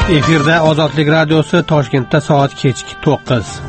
Efirda Ozodlik radiosi, Toshkentda soat kechki 9.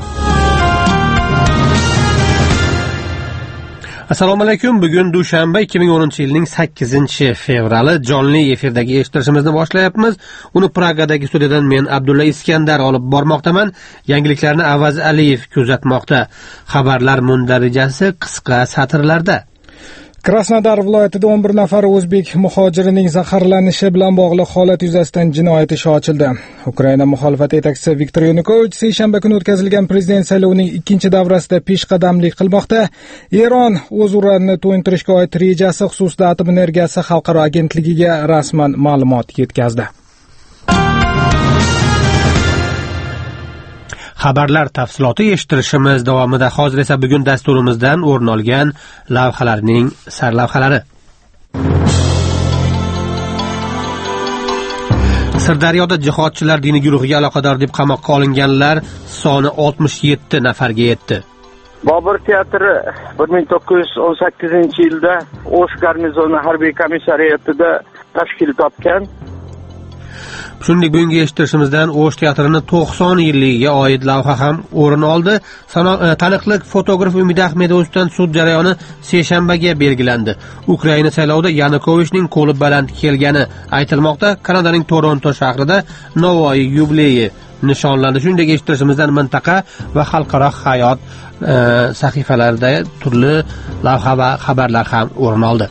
Assalomu alaykum. Bugun dushanba 2010-yilning 8-fevrali. Jonli efirdagi eshittirishimizni boshlayapmiz. Uni Pragadagi studiyadan men Abdulla Iskandar olib bormoqdaman. Yangiliklarni Avaz Aliyev kuzatmoqda. Xabarlar mundarijasi qisqa satrlarda. Krasnodar viloyatida 11 nafar o'zbek muhojirining zaharlanishi bilan bog'liq holat yuzasidan jinoyat ishi ochildi. Ukraina muxolifati yetakchisi Viktor Yanukovich seshanba kuni o'tkazilgan prezident saylovining ikkinchi davrasida peshqadamlik qilmoqda. Eron o'z uranini to'yintirishga oid rejasi xususida Atom energiyasi xalqaro agentligiga rasman ma'lumot yetkazdi. Xabarlar tafsiloti eshittirishimiz davomida. Hozir esa bugun dasturimizdan o'rin olgan lavhalarning sarlavhalari. Sirdaryoda jihodchilar diniy guruhiga aloqador deb qamoqqa olinganlar soni 67 nafarga yetdi. Bobur teatri 1918-yilda O'sh garnizoni harbiy komissariyatida tashkil topgan. Shuningdek, bugungi eshittirishimizdan O'sh teatrini 90 yilligiga oid lavha ham o'rin oldi. Taniqli fotograf Umid Ahmedovdan sud jarayoni seshanbaga belgilandi. Ukraina saylovida Yanukovichning qo'li baland kelgani aytilmoqda. Kanadaning Toronto shahrida Navoiy yubileyi nishonlandi. Shuningdek, eshittirishimizdan mintaqa va xalqaro hayot sahifalarida turli lavha va xabarlar ham o'rin oldi.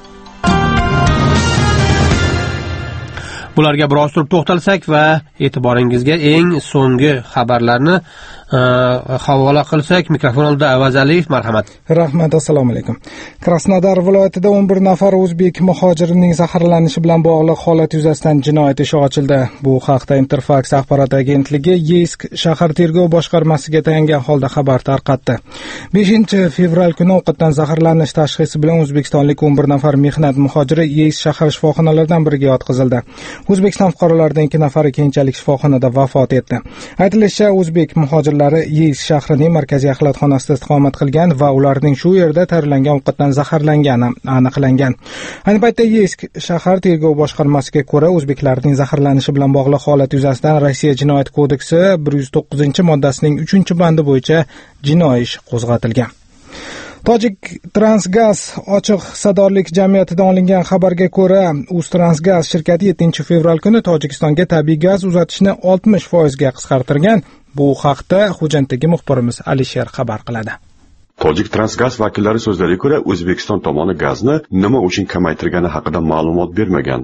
Bularga biroz turib to'xtalsak va e'tiboringizga eng so'nggi xabarlarni havola qilsak, mikrofon oldida Avaz Aliyev, marhamat. Rahmat, assalomu alaykum. Krasnodar viloyatida 11 nafar o'zbek muhojirining zaharlanishi bilan bog'liq holat yuzasidan jinoyat ishi ochildi. Bu haqda Interfax axborot agentligi Yeysk shahar tergov boshqarmasiga tayangan holda xabar tarqatdi. 5-fevral kuni ovqatdan zaharlanish tashxisi bilan o'zbekistonlik 11 nafar mehnat muhojiri Yeysk shahar shifoxonalaridan biriga yotqizildi. O'zbekiston fuqarolaridan 2 nafari keyinchalik shifoxonada vafot etdi. Aytilishicha, o'zbek muhojirlari Yeysk shahrining markaziy axlatxonasida istiqomat qilgan va ularning shu yerda tayyorlangan ovqatdan zaharlangani aniqlangan. Ayni paytda Yeysk shahar tergov boshqarmasiga ko'ra, o'zbeklarning zaharlanishi bilan bog'liq holat yuzasidan Rossiya jinoyat kodeksi 109-moddasining 3-bandi bo'yicha jinoiy ish qo'zg'atilgan. Tojik Transgaz ochiq hissadorlik jamiyatidan olingan xabarga ko'ra, Uztransgaz shirkati 7-fevral kuni Tojikistonga tabiiy gaz uzatishni 60% ga qisqartirgan. Bu haqda Xo'janddagi muxbirimiz Alisher xabar qiladi. Tojik Transgaz vakillari so'zlariga ko'ra, O'zbekiston tomoni gazni nima uchun kamaytirgani haqida ma'lumot bermagan.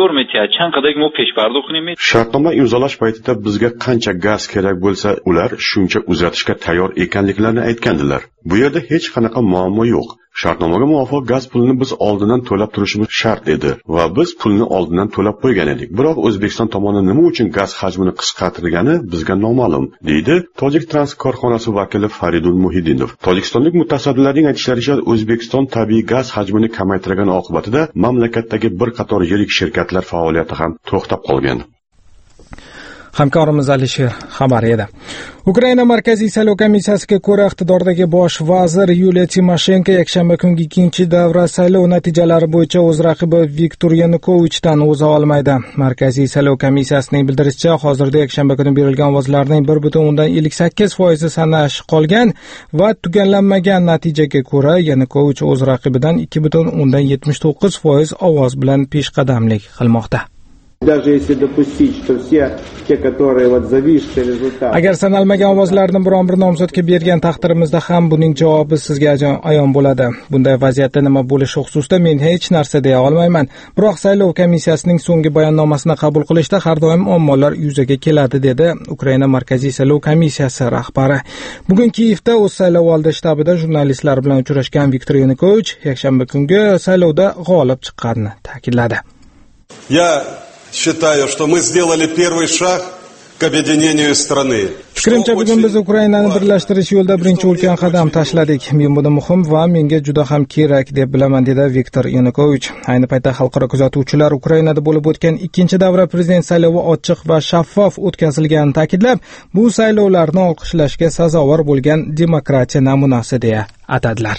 Shartnoma imzolash paytida bizga qancha gaz kerak bo'lsa, ular shuncha uzatishga tayyor ekanliklarini aytgandilar. Bu yerda hech qanaqa muammo yo'q. Shartnomaga muvofiq gaz pulini biz oldindan to'lab turishimiz shart edi va biz pulni oldindan to'lab qo'ygan edik. Biroq O'zbekiston tomoni nima uchun gaz hajmini qisqartirgani bizga noma'lum, deydi Tojik Trans korxonasi vakili Faridun Muhiddinov. Tojikistonlik mutasaddilarning aytishlaricha, O'zbekiston tabiiy gaz hajmini kamaytirgani oqibatida mamlakatdagi bir qator yirik shirkatlar faoliyati ham to'xtab qolgan. Hamkorimiz Alisher xabar edi. Ukraina markaziy saylov komissiyasiga ko'ra, iqtidordagi bosh vazir Yuliya Timoshenko yakshanba kungi ikkinchi davra saylov natijalari bo'yicha o'z raqibi Viktor Yanukovichdan o'za olmaydi. Markaziy saylov komissiyasining bildirishicha, hozirda yakshanba kuni berilgan ovozlarning 1.58% sanash qolgan va tugallanmagan natijaga ko'ra, Yanukovich o'z raqibidan 2.79% ovoz bilan peshqadamlik qilmoqda. Agar sanalmagan ovozlarni biron-bir nomzodga bergan taqdirimizda ham buning javobi sizga ayon bo'ladi. Bunday vaziyatda nima bo'lishi xususida men hech narsa deya olmayman. Biroq saylov komissiyasining so'nggi bayonnomasini qabul qilishda har doim muammolar yuzaga keladi, dedi Ukraina markaziy saylov komissiyasi rahbari. Bugun Kiyevda o'z saylovoldi shtabida jurnalistlar bilan uchrashgan Viktor Yanukovich yakshanba kungi saylovda g'olib chiqqanini ta'kidladi. Считаю, что мы сделали первый шаг к объединению страны. Fikrimcha, bugun biz Ukrainani birlashtirish yo'lida birinchi ulkan qadam tashladik. Men buni muhim va menga juda ham kerak deb bilaman, dedi Viktor Yanukovich. Ayni paytda xalqaro kuzatuvchilar Ukrainada bo'lib o'tgan ikkinchi davra prezident saylovi ochiq va shaffof o'tkazilganini ta'kidlab, bu saylovlarni olqishlashga sazovor bo'lgan demokratiya namunasi deya atadilar.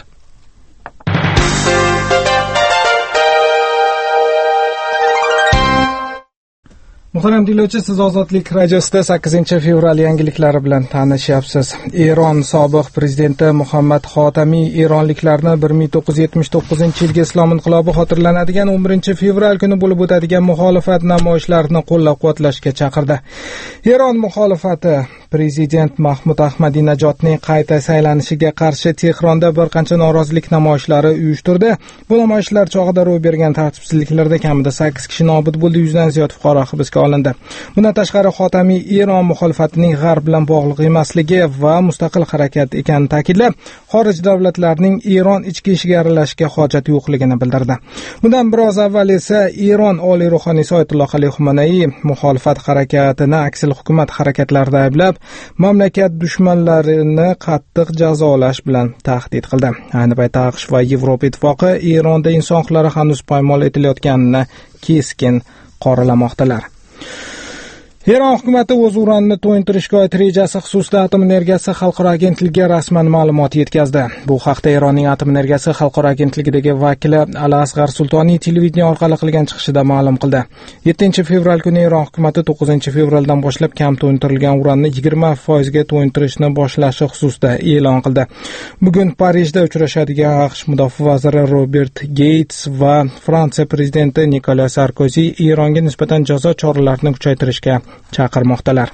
Muhtaram tinglovchi, siz Ozodlik radiosida 8-fevral yangiliklari bilan tanishyapsiz. Eron sobiq prezidenti Muhammad Xotamiy eronliklarni 1979-yilgi islom inqilobi xotirlanadigan 11-fevral kuni bo'lib o'tadigan muxolifat namoyishlarini qo'llab-quvvatlashga chaqirdi. Eron muxolifati prezident Mahmud Ahmadinajodning qayta saylanishiga qarshi Tehronda bir qancha norozilik namoyishlari uyushtirdi. Bu namoyishlar chog'ida ro'y bergan tartibsizliklarda kamida 8 kishi nobud bo'ldi, 100 dan ziyod fuqaro hibsga olindi. Bundan tashqari Xotamiy Eron muxolifatining g'arb bilan bog'liq emasligi va mustaqil harakat ekanini ta'kidlab, xorij davlatlarning Eron ichki ishiga aralashishga hojat yo'qligini bildirdi. Bundan biroz avval esa Eron oliy ruhoniysi Oyatulloh Ali Xumanaiy muxolifat harakatini aksil hukumat harakatlarida ayblab, mamlakat dushmanlarini qattiq jazolash bilan tahdid qildi. Ayni paytda AQSh va Yevropa ittifoqi Eronda inson huquqlari hanuz poymol etilayotganini keskin qoralamoqdalar. Eron hukumati o'z uranini to'yintirishga oid rejasi xususida Atom energiyasi xalqaro agentligiga rasman ma'lumot yetkazdi. Bu haqda Eronning Atom energiyasi xalqaro agentligidagi vakili Al-Asg'ar Sultoniy televideniye orqali qilgan chiqishida ma'lum qildi. 7-fevral kuni Eron hukumati 9-fevraldan boshlab kam to'yintirilgan uranni 20% ga to'yintirishni boshlashi xususida e'lon qildi. Bugun Parijda uchrashadigan AQSh mudofaa vaziri Robert Gates va Fransiya prezidenti Nikolas Sarkozy Eronga nisbatan jazo choralarini kuchaytirishga chaqirmoqdalar.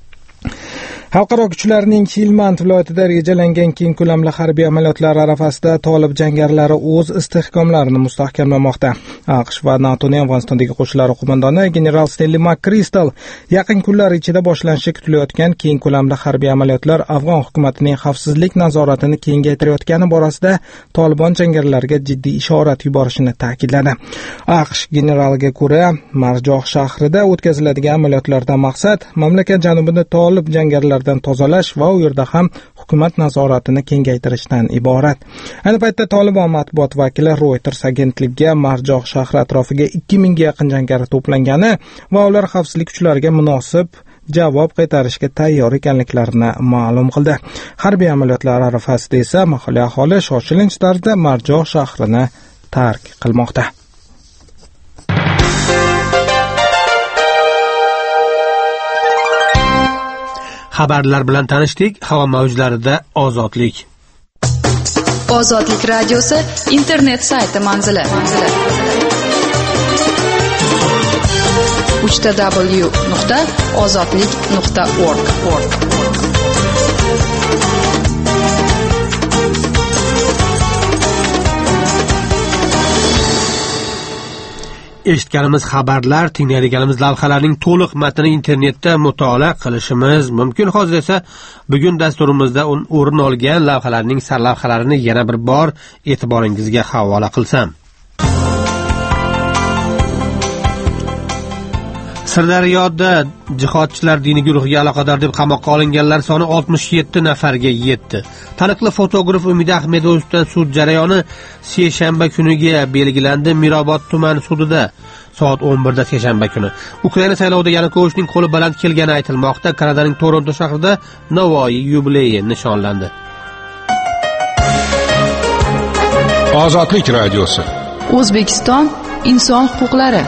Xalqaro kuchlarning Helmand viloyatida rejalangan keng ko'lamli harbiy amaliyotlar arafasida Tolib jangarilari o'z istehkomlarini mustahkamlamoqda. AQSh va NATOning Afg'onistondagi qo'shinlari qo'mondoni general Stanley McChrystal yaqin kunlar ichida boshlanishi kutilayotgan keng ko'lamli harbiy amaliyotlar Afg'on hukumatining xavfsizlik nazoratini kengaytirayotgani borasida Tolibon jangarilariga jiddiy ishorat yuborishini ta'kidladi. AQSh generaliga ko'ra, Marjoh shahrida o'tkaziladigan amaliyotlardan maqsad mamlakat janubida Tolib jangarilari tozalash va u yerda ham hukumat nazoratini kengaytirishdan iborat. Ayni paytda Tolibon matbuot vakili Reuters agentligiga Marjoh shahri atrofiga 2000 ga yaqin jangari to'plangani va ular xavfsizlik kuchlariga munosib javob qaytarishga tayyor ekanliklarini ma'lum qildi. Harbiy amaliyotlar arafasida esa mahalliy aholi shoshilinch tarzda Marjoh shahrini tark qilmoqda. Xabarlar bilan tanishdik. Havo mavjlarida ozodlik. Ozodlik radiosi internet sayti manzili. www.ozodlik.org. Eshitganimiz xabarlar, tinglaydiganimiz lavhalarning to'liq matnini internetda mutolaa qilishimiz mumkin. Hozir esa bugun dasturimizda o'rin olgan lavhalarning sarlavhalarini yana bir bor e'tiboringizga havola qilsam. Sirdaryoda jihodchilar diniy guruhiga aloqador deb qamoqqa olinganlar soni 67 nafarga yetdi. Taniqli fotograf Umid Ahmedovdan sud jarayoni seshanba kuniga belgilandi. Mirobod tuman sudida soat 11 da seshanba kuni. Ukraina saylovida Yanukovichning qo'li baland kelgani aytilmoqda. Kanadaning Toronto shahrida Navoiy yubileyi nishonlandi. Ozodlik radiosi. O'zbekiston inson huquqlari.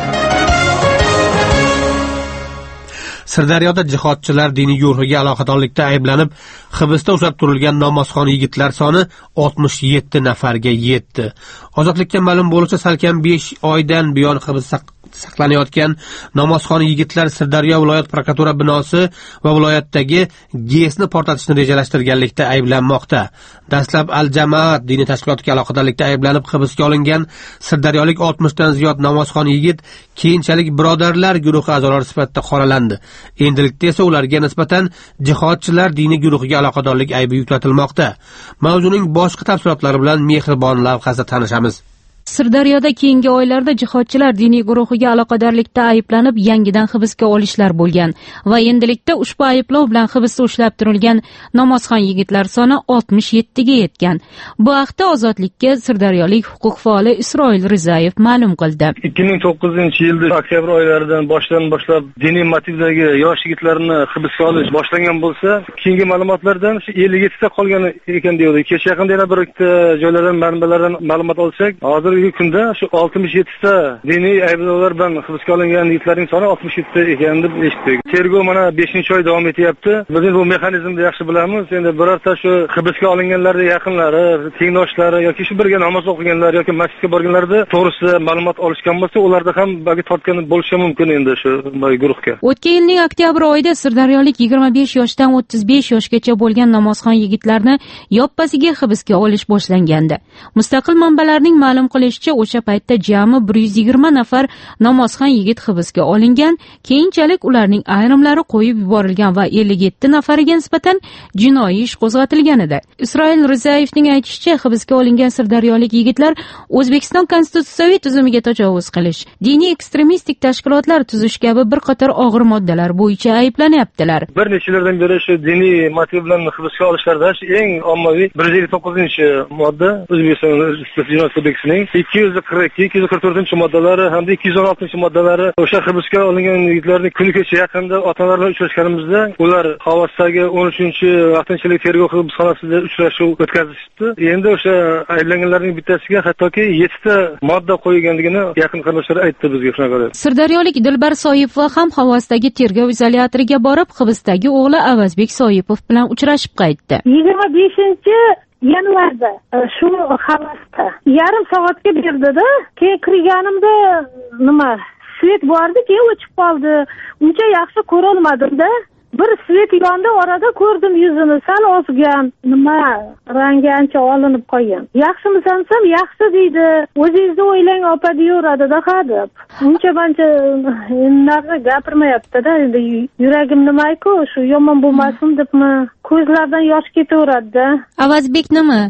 Sirdaryoda jihodchilar diniy guruhiga aloqadorlikda ayblanib hibsda ushlab turilgan namozxon yigitlar soni 67 nafarga yetdi. Ozodlikka ma'lum bo'lishicha, salkam 5 oydan buyon hibsda saqlanayotgan namozxon yigitlar Sirdaryo viloyat prokuratura binosi va viloyatdagi GESni portlatishni rejalashtirganlikda ayblanmoqda. Dastlab Al-Jamoat diniy tashkilotiga aloqadorlikda ayblanib hibsga olingan sirdaryolik 60 dan ziyod namozxon yigit keyinchalik birodarlar guruhi a'zolari sifatida qoralandi. Endilikda esa ularga nisbatan jihodchilar diniy guruhiga aloqadorlik aybi yuklatilmoqda. Mavzuning boshqa tafsilotlari bilan Mehribon lavhasida tanishamiz. Sirdaryoda keyingi oylarda jihodchilar diniy guruhiga aloqadorlikda ayblanib yangidan hibsga olishlar bo'lgan va endilikda ushbu ayblov bilan hibsda ushlab turilgan namozxon yigitlar soni 67 ga yetgan. Bu haqda Ozodlikka sirdaryolik huquq faoli Isroil Rizayev ma'lum qildi. 2009-yilda oktyabr oylaridan boshlab diniy motivdagi yosh yigitlarni hibsga olish boshlangan bo'lsa, keyingi ma'lumotlardan 57 ta qolgan ekan deyildi. Kecha yaqinda yana bir ikkita joylardan manbalardan ma'lumot olsak, hozir hozirgi kunda shu 67 ta diniy ayblovlar bilan hibsga olingan yigitlarning soni 67 ta ekan deb eshitdik. Tergov mana 5-oy davom etyapti. Biz bu mexanizmni yaxshi bilamiz. Endi birorta shu hibsga olinganlarning yaqinlari, tengdoshlari yoki shu birga namoz o'qiganlar yoki masjidga borganlarda to'g'risida ma'lumot olishgan bo'lsa, ularda ham balki tortgan bo'lishi mumkin endi shu guruhga. O'tgan yilning oktyabr oyida sirdaryolik 25 yoshdan 35 yoshgacha bo'lgan namozxon yigitlarni yoppasiga hibsga olish boshlangandi. Mustaqil manbalarning ma'lum qilishicha, o'sha paytda jami 120 nafar namozxon yigit hibsga olingan, keyinchalik ularning ayrimlari qo'yib yuborilgan va 57 nafariga nisbatan jinoiy ish qo'zg'atilgan edi. Isroil Rizayevning aytishicha, hibsga olingan sirdaryolik yigitlar O'zbekiston konstitutsiyaviy tuzumiga tajovuz qilish, diniy ekstremistik tashkilotlar tuzish kabi bir qator og'ir moddalar bo'yicha ayblanyaptilar. Bir necha yildan beri shu diniy motiv bilan hibsga olishlarda eng ommaviy 159-modda O'zbekiston Jinoyat kodeksining 242, 244-moddalari hamda 216-moddalari o'sha hibsga olingan yigitlarning kuni kecha yaqinda ota-onalar bilan uchrashganimizda ular Havosdagi 13-vaqtinchalik tergov hibsxonasida uchrashuv o'tkazishdi. Endi o'sha ayblanganlarning bittasiga hattoki 7 ta modda qo'yilganligini yaqin qarindoshlar aytdi bizga shunaqa. Sirdaryolik Dilbar Soyipova ham Havosdagi tergov izolyatoriga borib, hibsdagi o'g'li Avazbek Soyipov bilan uchrashib qaytdi. 25-yanvarda shu Havosda yarim soatga berdi-da. Keyin kirganimda svet bordi, keyin o'chib qoldi. Uncha yaxshi ko'ra olmadim-da. Bir svet yondi, orada ko'rdim yuzini, sal ozgan, rangi ancha olinib qolgan. Yaxshimisan desam, yaxshi deydi. O'zingizni o'ylang, opa deyaveradi-da deb. Uncha-buncha narsa gapirmayapti-da. Endi yuragim nimayku, shu yomon bo'lmasin debmi, ko'zlardan yosh ketaveradi-da. Avazbek nima?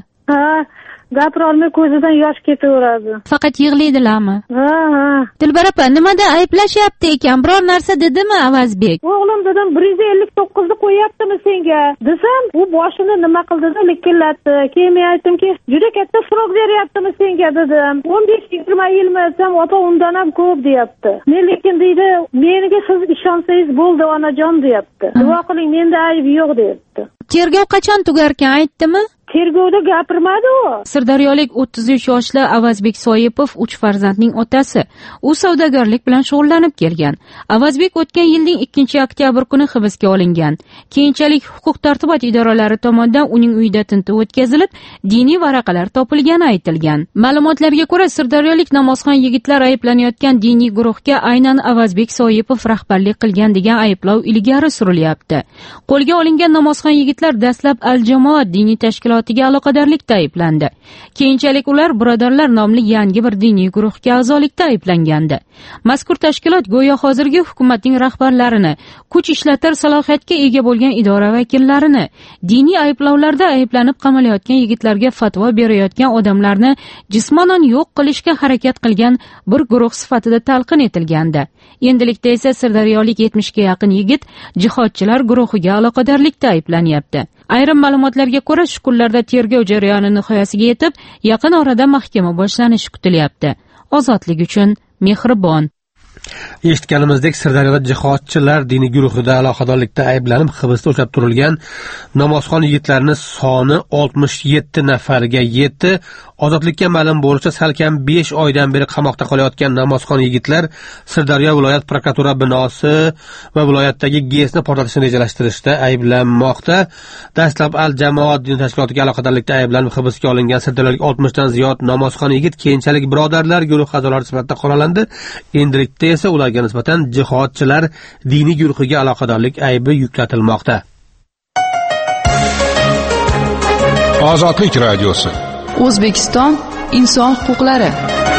Gapira olmay ko'zidan yosh ketaveradi. Faqat yig'laydilarmi? Ha. Dilbar opa, nimada ayblashyapti ekan? Biror narsa dedimi Avazbek? O'g'lim dedim, 159 ni qo'yaptimi senga? Desam, u boshini nima qildi-da, likillatdi. Keyin men aytdimki, juda katta srok beryaptimi senga dedim. 15-20 yilmi desam, opa undan ham ko'p deyapti. Men lekin deydi, menga siz ishonsangiz bo'ldi onajon deyapti. Duo qiling, menda ayb yo'q deyapti. Tergov qachon tugarkan aytdimi? Tergovda gapirmadi u. Sirdaryolik 33 yoshli Avazbek Soyipov 3 farzandning otasi. U savdogarlik bilan shug'ullanib kelgan. Avazbek o'tgan yilning 2-oktyabr kuni hibsga olingan. Keyinchalik huquq-tartibot idoralari tomonidan uning uyida tintuv o'tkazilib, diniy varaqalar topilgani aytilgan. Ma'lumotlarga ko'ra, sirdaryolik namozxon yigitlar ayblanayotgan diniy guruhga aynan Avazbek Soyipov rahbarlik qilgan degan ayblov ilgari surilyapti. Qo'lga olingan namozxon yigitlar dastlab Al-Jamoat diniy tashkiloti aloqadorlikda ayblandi. Keyinchalik ular Birodarlar nomli yangi bir diniy guruhga a'zolikda ayblangandi. Mazkur tashkilot go'yo hozirgi hukumatning rahbarlarini, kuch ishlatar salohiyatga ega bo'lgan idora vakillarini, diniy ayblovlarda ayblanib qamalayotgan yigitlarga fatvo berayotgan odamlarni jismonan yo'q qilishga harakat qilgan bir guruh sifatida talqin etilgandi. Endilikda esa sirdaryolik 70 ga yaqin yigit jihodchilar guruhiga aloqadorlikda ayblanyapti. Ayrim ma'lumotlarga ko'ra, shu kunlarda tergov jarayoni nihoyasiga yetib, yaqin orada mahkama boshlanishi kutilyapti. Ozodlik uchun mehribon. Eshitganimizdek, Sirdaryoda jihodchilar diniy guruhida aloqadorlikda ayblanib hibsda ushlab turilgan namozxon yigitlarning soni 67 nafarga yetdi. Ozodlikka ma'lum bo'lishicha, salkam 5 oydan beri qamoqda qolayotgan namozxon yigitlar Sirdaryo viloyat prokuratura binosi va viloyatdagi GESni portlatishni rejalashtirishda ayblanmoqda. Dastlab Al-Jamoat diniy tashkilotiga aloqadorlikda ayblanib hibsga olingan sirdaryolik 60 dan ziyod namozxon yigit keyinchalik Birodarlar guruhi a'zolari sifatida qoralandi. Endilikda esa ularga nisbatan jihodchilar diniy guruhiga aloqadorlik aybi yuklatilmoqda. Ozodlik radiosi. O'zbekiston inson huquqlari.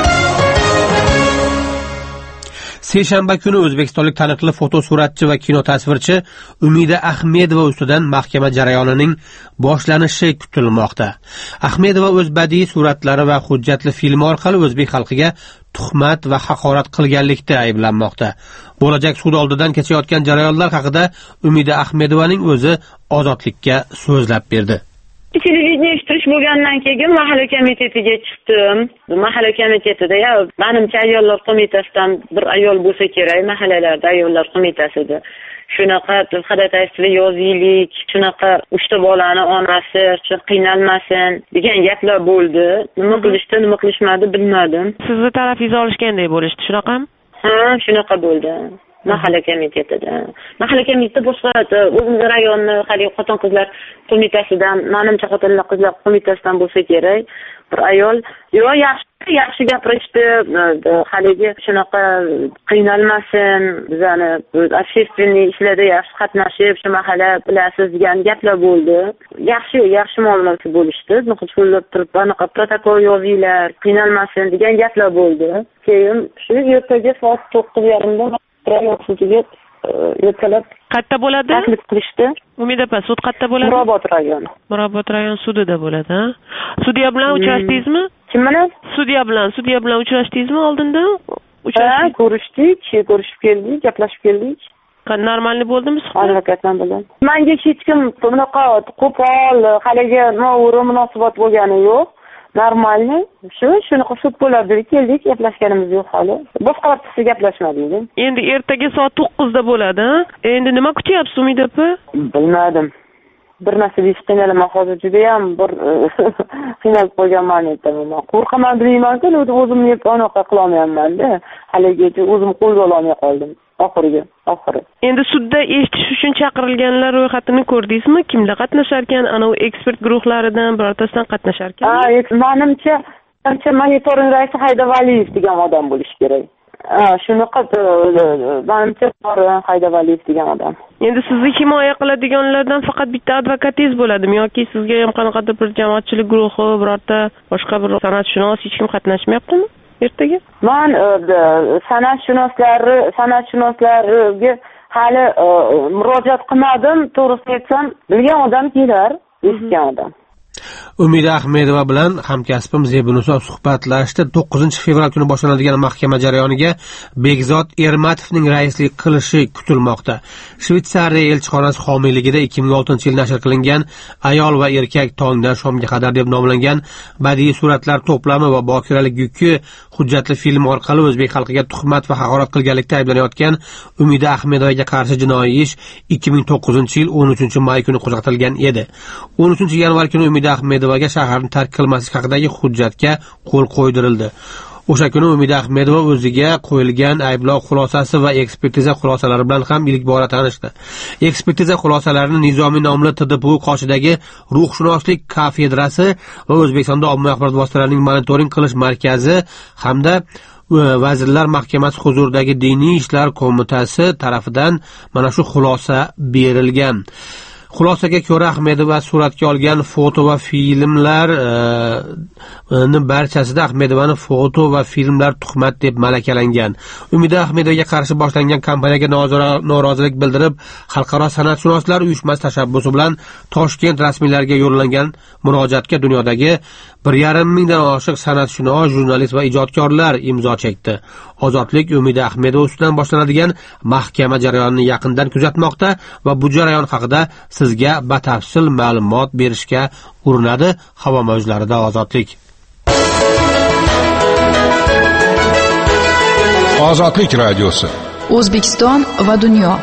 Seshanba kuni o'zbekistonlik taniqli fotosuratchi va kino tasvirchi Umida Ahmedova ustidan mahkama jarayonining boshlanishi kutilmoqda. Ahmedova o'z badiiy suratlari va hujjatli film orqali o'zbek xalqiga tuhmat va haqorat qilganlikda ayblanmoqda. Bo'lajak sud oldidan kechayotgan jarayonlar haqida Umida Ahmedovaning o'zi Ozodlikka so'zlab berdi. televideniya bo'lgandan keyin mahalla komitetiga chiqdim. Mahalla komitetida menimcha ayollar qo'mitasidan bir ayol bo'lsa kerak, mahallalarda ayollar qo'mitasida. Shunaqa ходатайство yozaylik, shunaqa 3 ta bolani onasi qiynalmasin degan gaplar bo'ldi. Nima qilishdi, nima qilishmadi bilmadim. Sizni tarafingizni olishganday bo'lishdi, shunaqami? Ha, shunaqa bo'ldi. Mahalla komitetida. Mahalla komitetida boshqa o'zimiz rayonni haligi xotin-qizlar qo'mitasidan, menimcha xotinlar qizlar qo'mitasidan bo'lsa kerak, bir ayol, yaxshi gapirishdi, haligi shunaqa qiynalmasin, bizani общественный ishlarda yaxshi qatnashib, shu mahalla bilasiz degan gaplar bo'ldi. Yaxshi muomalasi bo'lishdi. Qo'llab turib, anaqa protokol yozinglar, qiynalmasin degan gaplar bo'ldi. Keyin shu ertaga soat 9:30da rayonchiga ertalab qayerda bo'ladi? Taklif qilishdi. Umid opa, sud qayerda bo'ladi? Mirobod rayon sudida bo'ladi, ha? Sudya bilan uchrashdingizmi? Kim bilan? Sudya bilan uchrashdingizmi oldinda? Ha, ko'rishdik, ko'rishib keldik, gaplashib keldik. Normalniy bo'ldimi suhbat? Advokatdan bilan. Menga hech kim bunaqa qo'pol, haligi no'g'ri munosabat bo'lgani yo'q. Normalniy. Shunaqa sud bo'ladi deb keldik, gaplashganimiz yo'q hali. Boshqa vaqtda gaplashmadik. Endi ertaga soat 9da bo'ladi, ha? Endi nima kutyapsiz Umid opa? Bilmadim. Bir narsa deyish qiynalaman, hozir juda ham bir qiynalib qolganman aytaman. Qo'rqaman deymanku, o'zimni anaqa qila olmayapman-da. Haligacha o'zim qo'lga ola olmay qoldim. Oxiri. Endi sudda eshitish uchun chaqirilganlar ro'yxatini ko'rdingizmi? Kimlar qatnashar ekan? Ana u ekspert guruhlaridan birortasidan qatnashar ekan? Menimcha monitoring raisi Haydavaliyev degan odam bo'lishi kerak. Shunaqa menimcha Haydavaliyev degan odam. Endi sizni himoya qiladiganlardan faqat bitta advokatingiz bo'ladimi yoki sizga ham qanaqadir bir jamoatchilik guruhi, birorta boshqa bir san'atshunos hech kim qatnashmayaptimi? Ertaga? Men san'atshunoslarga hali murojaat qilmadim, to'g'risini aytsam, bilgan odam kelar, eshitgan odam. Umida Ahmedova bilan hamkasbim Zebunisa suhbatlashdi. 9-fevral kuni boshlanadigan mahkama jarayoniga Bekzod Ermatovning raislik qilishi kutilmoqda. Shveysariya elchixonasi homiyligida 2006-yil nashr qilingan Ayol va erkak tongdan shomga qadar deb nomlangan badiiy suratlar to'plami va bokiralik yuki hujjatli film orqali o'zbek xalqiga tuhmat va haqorat qilganlikda ayblanayotgan Umida Ahmedovaga qarshi jinoiy ish 2009-yil 13-may kuni qo'zg'atilgan edi. 13-yanvar kuni Umida Ahmedovaga shaharni tark qilmaslik haqidagi hujjatga qo'l qo'ydirildi. O'sha kuni Umida Ahmedova o'ziga qo'yilgan ayblov xulosasi va ekspertiza xulosalari bilan ham ilk bora tanishdi. Ekspertiza xulosalarini Nizomiy nomli TDPU qoshidagi ruhshunoslik kafedrasi va O'zbekistonda ommaviy axborot vositalarining monitoring qilish markazi hamda Vazirlar Mahkamasi huzuridagi Diniy ishlar qo'mitasi tarafidan mana shu xulosa berilgan. Xulosaga ko'ra Ahmedova suratga olgan foto va filmlar barchasida Ahmedovaning foto va filmlar tuhmat deb malakalangan. Umida Ahmedovaga qarshi boshlangan kampaniyaga norozilik bildirib, Xalqaro san'atshunoslar uyushmasi tashabbusi bilan Toshkent rasmiylariga yo'llangan murojaatga dunyodagi 1,5 mingdan oshiq san'atshunos, jurnalist va ijodkorlar imzo chekdi. Ozodlik Umida Ahmedova ustidan boshlanadigan mahkama jarayonini yaqindan kuzatmoqda va bu jarayon haqida sizga batafsil ma'lumot berishga urinadi. Havo mavjlarida Ozodlik. Ozodlik radiosi. O'zbekiston va dunyo.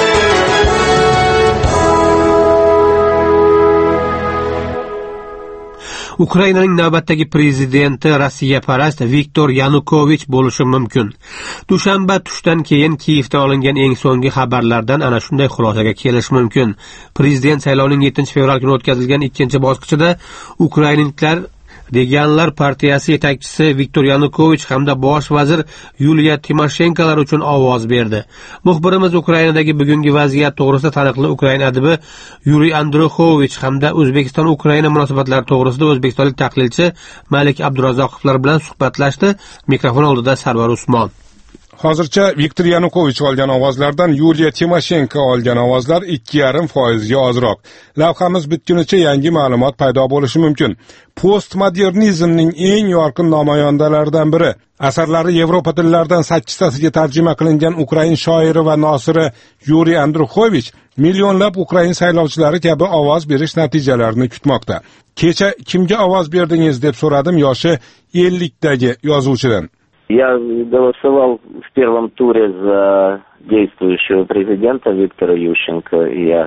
Ukrainaning navbatdagi prezidenti Rossiyaparast Viktor Yanukovich bo'lishi mumkin. Dushanba tushdan keyin Kiyevdan olingan eng so'nggi xabarlardan ana shunday xulosaga kelish mumkin. Prezident saylovining 7-fevral kuni o'tkazilgan ikkinchi bosqichida ukrainaliklar Deganlar partiyasi yetakchisi Viktor Yanukovich hamda bosh vazir Yuliya Timoshenkolar uchun ovoz berdi. Muxbirimiz Ukrainadagi bugungi vaziyat to'g'risida taniqli Ukraina adibi Yuriy Andrukhovich hamda O'zbekiston-Ukraina munosabatlari to'g'risida o'zbekistonlik tahlilchi Malik Abdurazzoqovlar bilan suhbatlashdi. Mikrofon oldida Sarvar Usmon. Hozircha Viktor Yanukovich olgan ovozlardan Yuliya Timoshenko olgan ovozlar 2,5% ozroq. Lavhamiz bitgunicha yangi ma'lumot paydo bo'lishi mumkin. Postmodernizmning eng yorqin namoyandalaridan biri, asarlari Yevropa tillaridan 8 tasiga tarjima qilingan Ukrain shoiri va nosiri Yuriy Andrukhovich millionlab Ukrain saylovchilari kabi ovoz berish natijalarini kutmoqda. Kecha kimga ovoz berdingiz deb so'radim yoshi 50dagi yozuvchidan. Я голосовал в первом туре за действующего президента Виктора Ющенко.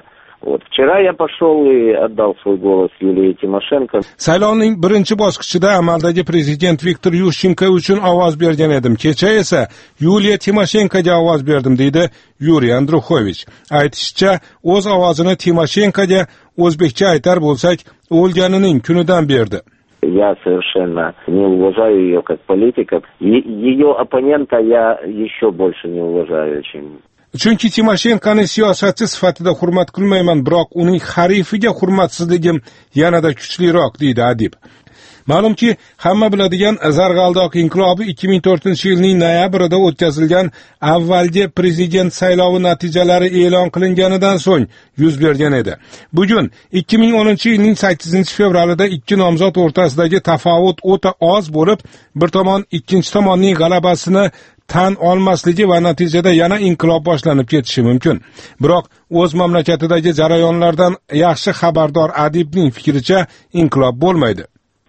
Вчера я пошел и отдал свой голос Юлии Тимошенко. Saylovning birinchi bosqichida amaldagi prezident Viktor Yushchenko uchun ovoz bergan edim. Kecha esa Yuliya Timoshenkoga ovoz berdim deydi Yuriy Andrukhovich. Aytishicha, o'z ovozini Timoshenkoga o'zbekcha aytar bo'lsak, o'lganining kunidan berdi. Я совершенно не уважаю ее как политика. Ее оппонента я еще больше не уважаю, чем... Chunki Timoshenkoni siyosatchi sifatida hurmat qilmayman, biroq uning xarifiga hurmatsizligim yanada kuchliroq, deydi adib. Ma'lumki, hamma biladigan Zarg'aldoq inqilobi 2004-yilning noyabrida o'tkazilgan avvalgi prezident saylovi natijalari e'lon qilinganidan so'ng yuz bergan edi. Bugun 2010-yilning 8-fevralida ikki nomzod o'rtasidagi tafovut o'ta oz bo'lib, bir tomon ikkinchi tomonning g'alabasini tan olmasligi va natijada yana inqilob boshlanib ketishi mumkin. Biroq o'z mamlakatidagi jarayonlardan yaxshi xabardor adibning fikricha inqilob bo'lmaydi.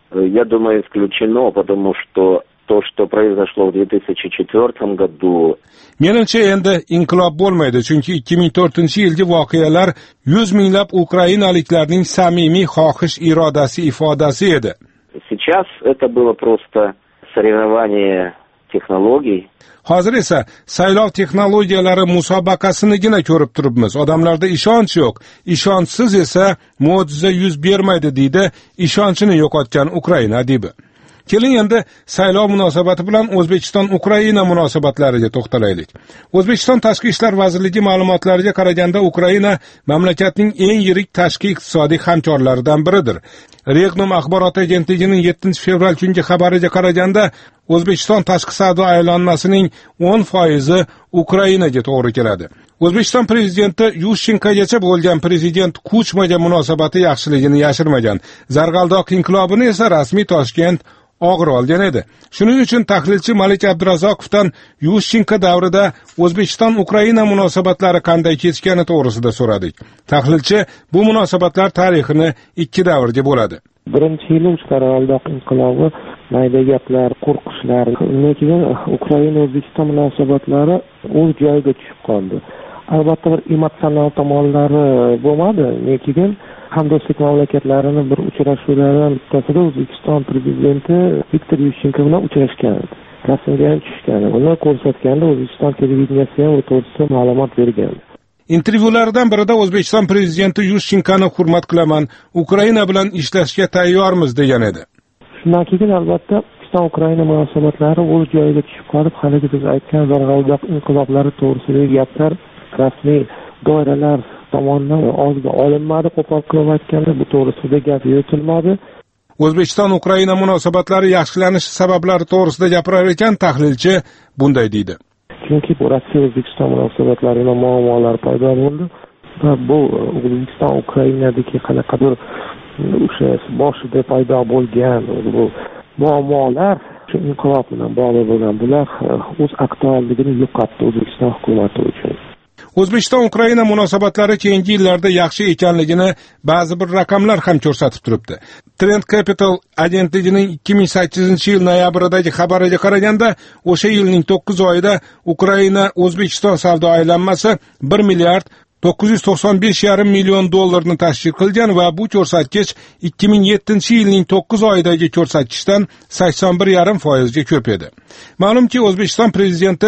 Я думаю, исключено, потому что то, что произошло в 2004 году... Menimcha endi inqilob bo'lmaydi, chunki 2004-yilgi voqealar 100 minglab ukrainaliklarning samimiy xohish irodasi ifodasi edi. Сейчас это было просто соревнование технологий. Hozir esa saylov texnologiyalari musobaqasinigina ko'rib turibmiz. Odamlarda ishonch yo'q. Ishonchsiz esa mo'jiza yuz bermaydi, deydi ishonchini yo'qotgan Ukraina adibi. Keling endi saylov munosabati bilan O'zbekiston-Ukraina munosabatlariga to'xtalaylik. O'zbekiston Tashqi ishlar vazirligi ma'lumotlariga qaraganda Ukraina mamlakatning eng yirik tashqi iqtisodiy hamkorlaridan biridir. Regnum axborot agentligining 7-fevral kungi xabariga qaraganda O'zbekiston tashqi savdo aylanmasining 10% Ukrainaga to'g'ri keladi. O'zbekiston prezidenti Yushchenkogacha bo'lgan prezident Kuchmaga munosabati yaxshiligini yashirmagan. Zarg'aldoq inqilobini esa rasmiy Toshkent og'ir olgan edi. Shuning uchun tahlilchi Malik Abdurazoqovdan Yushchenko davrida O'zbekiston-Ukraina munosabatlari qanday kechgani to'g'risida so'radik. Tahlilchi bu munosabatlar tarixini ikki davrga bo'ladi. Birinchi yili Zarg'aldoq inqilobi mayda gaplar, qo'rqishlar, lekin Ukraina O'zbekiston munosabatlari o'z joyiga tushib qoldi. Albatta bir emotsional tomonlari bo'lmadi, lekin hamdo'stlik mamlakatlarini bir uchrashuvlardan bittasida O'zbekiston prezidenti Viktor Yushchenko bilan uchrashgan edi. Rasmga ham tushgan. Uni ko'rsatganda O'zbekiston televideniyasi ham o'z to'g'risida ma'lumot bergan. Intervyulardan birida O'zbekiston prezidenti Yushchenkoni hurmat qilaman, Ukraina bilan ishlashga tayyormiz degan edi. Shundan keyin albatta O'zbekiston-Ukraina munosabatlari o'z joyiga tushib qolib, haligi biz aytgan Zarg'aldoq inqiloblari to'g'risidagi gaplar rasmiy doiralar tomonidan oldiga olinmadi, qo'pol qilib aytganda bu to'g'risida gap yuritilmadi. O'zbekiston-Ukraina munosabatlari yaxshilanishi sabablari to'g'risida gapirar ekan tahlilchi bunday deydi. Chunki bu Rossiya-O'zbekiston munosabatlarida muammolar paydo bo'ldi va bu O'zbekiston-Ukrainadagi qanaqadir o'sha boshida paydo bo'lgan bu muammolar shu inqilob bilan bog'liq bo'lgan bular o'z aktualligini yo'qotdi O'zbekiston hukumati uchun. O'zbekiston-Ukraina munosabatlari keyingi yillarda yaxshi ekanligini ba'zi bir raqamlar ham ko'rsatib turibdi. Trend Capital agentligining 2008-yil noyabrdagi xabariga qaraganda, o'sha yilning 9 oyida Ukraina O'zbekiston savdo aylanmasi 1 milliard 995,5 million dollarni tashkil qilgan va bu ko'rsatkich 2007-yilning 9 oyidagi ko'rsatkichdan 81,5% ga ko'p edi. Ma'lumki, O'zbekiston prezidenti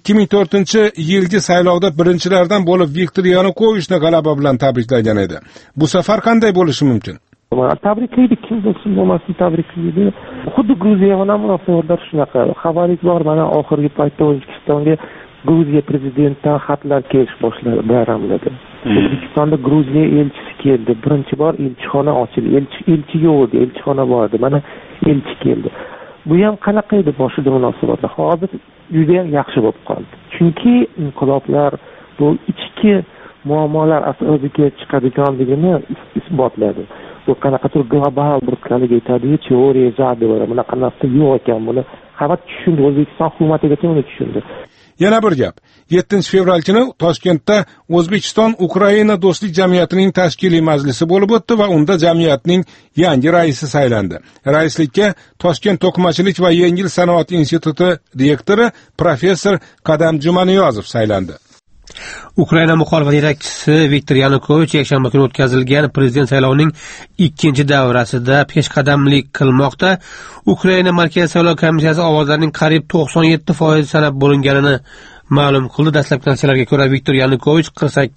2004-yilgi saylovda birinchilardan bo'lib Viktor Yanukovichni g'alaba bilan tabriklagan edi. Bu safar qanday bo'lishi mumkin? Tabriklaydi, kim bo'lsin bo'lmasin tabriklaydi. Xuddi Gruziya bilan munosabatlar shunaqa. Xabaringiz bor, mana oxirgi paytda O'zbekistonga Gruziya prezidentidan xatlar kelish boshladi bayramlarda. O'zbekistonda Gruziya elchisi keldi. Birinchi bor elchixona ochildi. Elchi yo'q edi, elchixona bor edi. Mana elchi keldi. Bu ham qanaqa edi boshida munosabatlar? Hozir juda ham yaxshi bo'lib qoldi. Chunki inqiloblar bu ichki muammolar asosiga chiqadiganligini isbotladi. Bu qanaqadir global bir kalga aytadi, teoriya zadevar, bunaqa narsa yo'q ekan, buni xabar tushundi, O'zbekiston hukumatigacha uni tushundi. Yana bir gap. 7 fevralkuni Toshkentda O'zbekiston Ukraina do'stlik jamiyatining tashkiliy majlisi bo'lib o'tdi va unda jamiyatning yangi raisi saylandi. Raislikka Toshkent to'qimachilik va yengil sanoat instituti direktori professor Qadam Jumaniyozov saylandi. Ukraina muxolifat yetakchisi Viktor Yanukovich yakshanba kuni o'tkazilgan prezident saylovining ikkinchi davrasida peshqadamlik qilmoqda. Ukraina Markaziy saylov komissiyasi ovozlarning qariyb 97% sanab bo'linganini ma'lum qildi. Dastlabki natijalarga ko'ra Viktor Yanukovich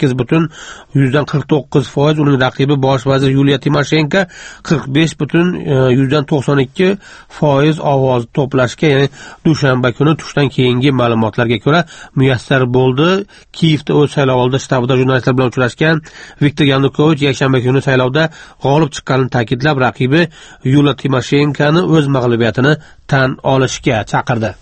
48,49%, uning raqibi bosh vazir Yuliya Timoshenko 45,92% ovoz to'plashga, ya'ni dushanba kuni tushdan keyingi ma'lumotlarga ko'ra muyassar bo'ldi. Kiyevda o'z saylovoldi shtabida jurnalistlar bilan uchrashgan Viktor Yanukovich yakshanba kuni saylovda g'olib chiqqanini ta'kidlab, raqibi Yuliya Timoshenkoni o'z mag'lubiyatini tan olishga chaqirdi.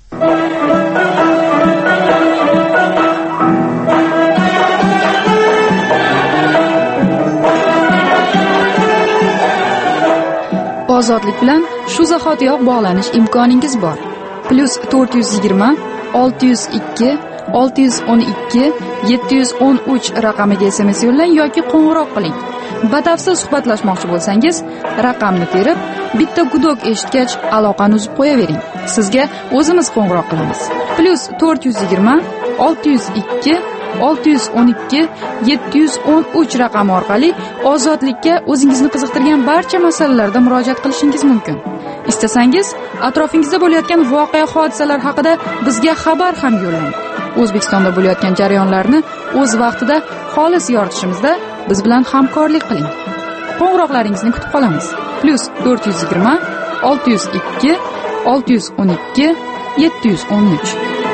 Ozodlik bilan shu zahotiyoq bog'lanish imkoningiz bor. +420 602 612 713 raqamiga SMS yo'llang yoki qo'ng'iroq qiling. Batafsil suhbatlashmoqchi bo'lsangiz, raqamni terib, bitta gudok eshitgach aloqani uzib qo'yavering. Sizga o'zimiz qo'ng'iroq qilamiz. +420 602 612 713 raqami orqali ozodlikka o'zingizni qiziqtirgan barcha masalalarda murojaat qilishingiz mumkin. Istasangiz, atrofingizda bo'layotgan voqea hodisalar haqida bizga xabar ham yo'llang. O'zbekistonda bo'layotgan jarayonlarni o'z vaqtida xolis yoritishimizda biz bilan hamkorlik qiling. Qo'ng'iroqlaringizni kutib qolamiz. +420 602 612 713.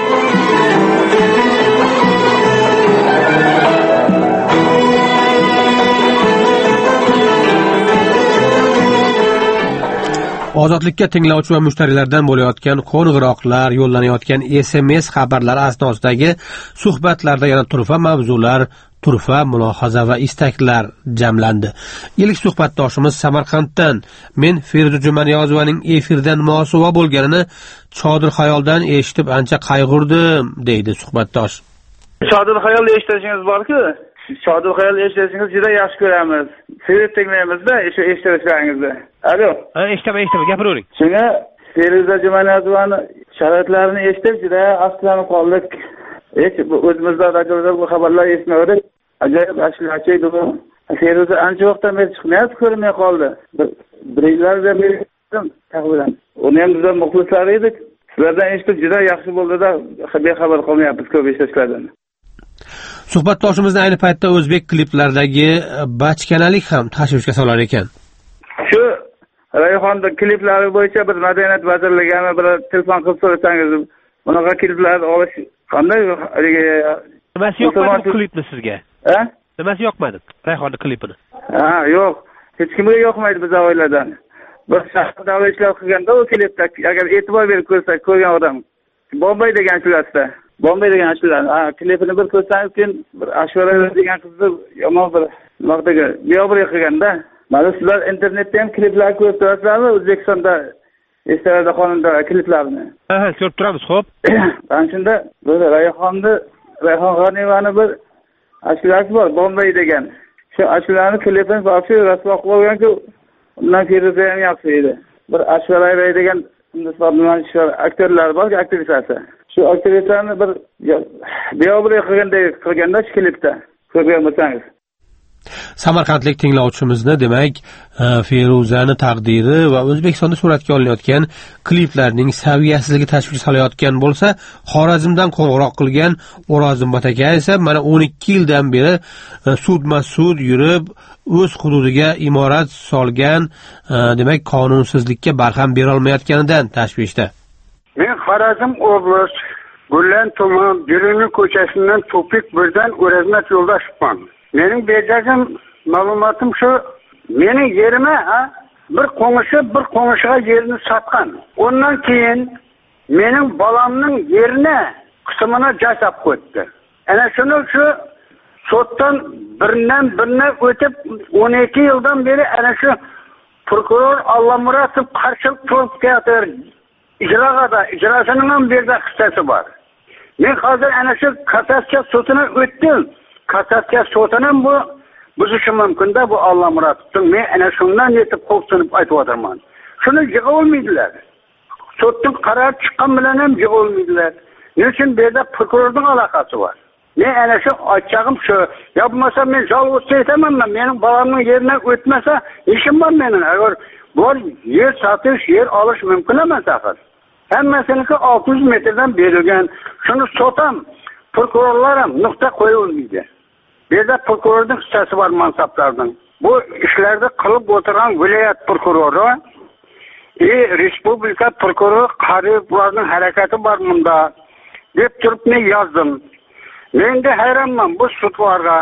Ozodlikka tinglovchi va mushtariylardan bo'layotgan qo'ng'iroqlar, yo'llanayotgan SMS xabarlar asnosidagi suhbatlarda yana turfa mavzular, turfa mulohaza va istaklar jamlandi. Ilk suhbatdoshimiz Samarqanddan. Men Feruza Jumaniyozovaning efirdan mosuvo bo'lganini Chodir xayoldan eshitib ancha qayg'urdim, deydi suhbatdosh. Chodir xayol eshitishingiz bor-ku, Chodir xayol eshitishingiz juda yaxshi ko'ramiz. Sevib tinglaymizda, shu eshitishlaringizni. Alo. Eshitaman, gapiravering. Shunga Feruza Jumaniyozovani sharoitlarini eshitib juda afsuslanib qoldik. O'zimizda radioda bu xabarlar eshitmadik. Ajoyib ashulachi edi bu. Feruza ancha vaqtdan beri chiqmayapti, ko'rinmay qoldi. Bir yillarda berdim taqriban. Uni ham bizlar muxlislar edik. Sizlardan eshitib juda yaxshi bo'ldi-da, bexabar qolmayapmiz ko'p eshitishlardan. Suhbatdoshimizni ayni paytda o'zbek kliplaridagi bachkanalik ham tashvishga solar ekan. Shu rayhonda kliplari bo'yicha bir madaniyat vazirligiga bir telefon qilib so'rasangiz, bunaqa kliplarni olish qanday? Nimasi yoqmadi klipni sizga? Nimasi yoqmadi rayhonda klipini? Yo'q. Hech kimga yoqmaydi biz oiladan. Bir shaharda ishlar qilganda u klipda agar e'tibor berib ko'rsak, ko'rgan odam Bombay degan shularda. Bombay degan shular. Klipini bir ko'rsangiz, keyin bir Ashvara degan qizni yomon bir vaqtga beobro' qilganda, mana sizlar internetda ham kliplar ko'rib turasizlarmi? O'zbekistonda Estarada xonanda kliplarni. Ko'rib turamiz, xo'p. Ana shunda bir Rayhon G'aniyevani bir ashulasi bor, Bombay degan. Shu ashularni klipini vaqti rasvo qo'ygan-ku, undan Feruza ham yaxshi edi. Bir Ashvara degan Hindistondan aktyorlar bor, aktrisasi. Shu aktrisani bir beobro' qilganda shu klipda ko'rgan bo'lsangiz. Samarqandlik tinglovchimizni, demak, Feruzani taqdiri va O'zbekistonda suratga olinayotgan kliplarning saviyasizligi tashvish solayotgan bo'lsa, Xorazmdan qo'ng'iroq qilgan O'rozimbat aka esa mana 12 yildan beri sudma-sud yurib, o'z hududiga imorat solgan, demak, qonunsizlikka barham bera olmayotganidan tashvishda. Men Xorazm oblast Gullan tuman Biruni ko'chasidan Topik birdan O'rozmat yo'ldashibman. Mening bergan ma'lumotim shu, mening yerime bir qo'ng'ishiga yerini sotgan. Ondan keyin mening bolamning yerine qismini jasab qo'ydi. Ana shuni shu sotdan birine o'tib 12 yildan beri ana shu prokuror Allamuratov qarshilik turib keladir. Ijrosining ham bu yerda hissasi bor. Men hozir ana shu kassatsiya sudini o'tdim. Kassatsiya sudining bu buzishi mumkin-da bu Allamuratov. Men ana shundan yetib qo'rqinib aytib o'tiraman. Shuni yig'a olmaydilar. Sudning qarori chiqqan bilan ham yig'a olmaydilar. Nechun bu yerda prokurorning aloqasi bor? Men ana shu aytchag'im shu. Ya bo'lmasa men yolg'iz aytamanman. Mening bolamning yeridan o'tmasa, ishim bor mening. Agar bor yer sotish, yer olish mumkin emas axir. Hammasiniki 600 metrdan berilgan. Shuni sotam, prokurorlar ham nuqta qo'ya olmaydi. Bu yerda prokurorning hissasi bor mansablarning. Bu ishlarni qilib o'tirgan viloyat prokurori, respublika prokurori qariblarning harakati bor bunda deb turib men yozdim. Men de hayronman bu sudlarga.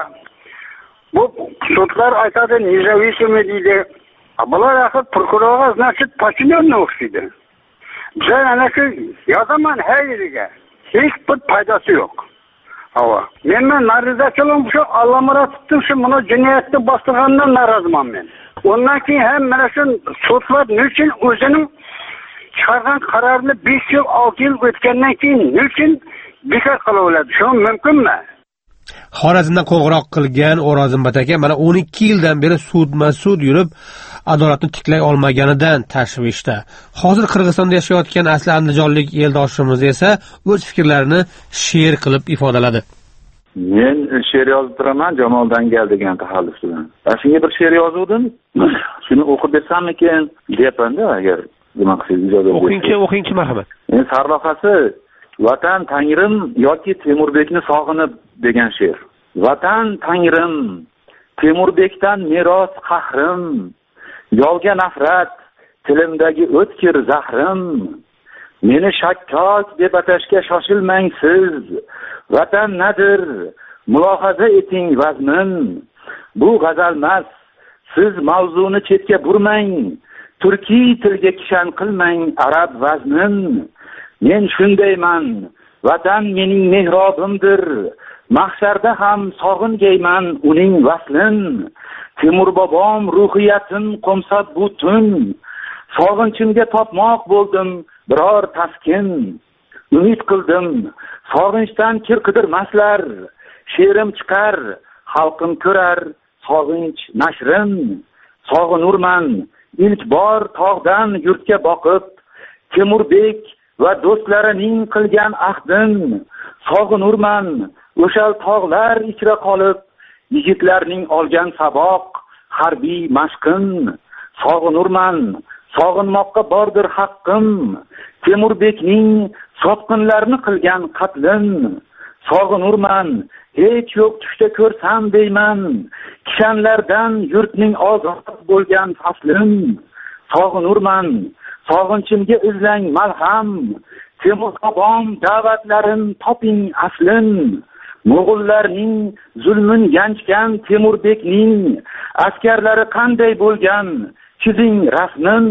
Bu sudlar aytadi nezavisimi deydi. Bular axir prokurorga значит почтальонga o'xshaydi. Bizlar ana shu yozaman har yeriga. Hech bir foydasi yo'q. Hava. Men narizachilim shu Allamuratov shu buni jinoyatni bostirgandan noroziman men. Ondan keyin ham mana shu sudlar nechun o'zining chiqargan qarorini 5 yil 6 yil o'tgandan keyin nechun bekor qila oladi? Shu mumkinmi? Xorazmdan qo'ng'iroq qilgan O'rozimbat aka mana 12 yildan beri sud yurib adolatni tiklay olmaganidan tashvishda. Hozir Qirg'izistonda yashayotgan asli andijonlik eldoshimiz esa o'z fikrlarini she'r qilib ifodaladi. Men she'r yozib turaman Jamoldan gal degan taxallus bilan. Shunga bir she'r yozuvdim. Shuni o'qib bersammikin deyapman-da, agar nima qilsangiz ijozat o'qingchi marhamat. Sarlavhasi Vatan Tangrim yoki Temurbekni sog'inib degan she'r. Vatan Tangrim, Temurbekdan meros qahrim, yovga nafrat, tilimdagi o'tkir zahrim. Meni shakkok deb atashga shoshilmang siz. Vatan nadir? Mulohaza eting vazmin. Bu g'azalmas. Siz mavzuni chetga burmang. Turkiy tilga kishan qilmang arab vaznin. Men shundayman. Vatan mening mehrobimdir. Mahsharda ham sog'ingayman uning vaslin. Temur bobom ruhiyatim qo'msab bu tun. Sog'inchimga topmoq bo'ldim biror taskin. Umid qildim sog'inchdan kir qidirmaslar. She'rim chiqar xalqim ko'rar sog'inch nashrim. Sog'inurman ilk bor tog'dan yurtga boqib. Temurbek va do'stlarining qilgan ahdin. Sog'inurman o'shal tog'lar ichra qolib. Yigitlarning olgan saboq harbiy mashqin. Sog'inurman sog'inmoqqa bordir haqqim. Temurbekning sotqinlarni qilgan qatlin. Sog'inurman hech yo'q tushda ko'rsam deyman. Kishanlardan yurtning ozod bo'lgan faslin. Sog'inurman sog'inchimga izlang malham. Temur bobom da'vatlarin toping aslin. Mo'g'ullarning zulmin yanchgan Temurbekning askarlari qanday bo'lgan chizing rasmin.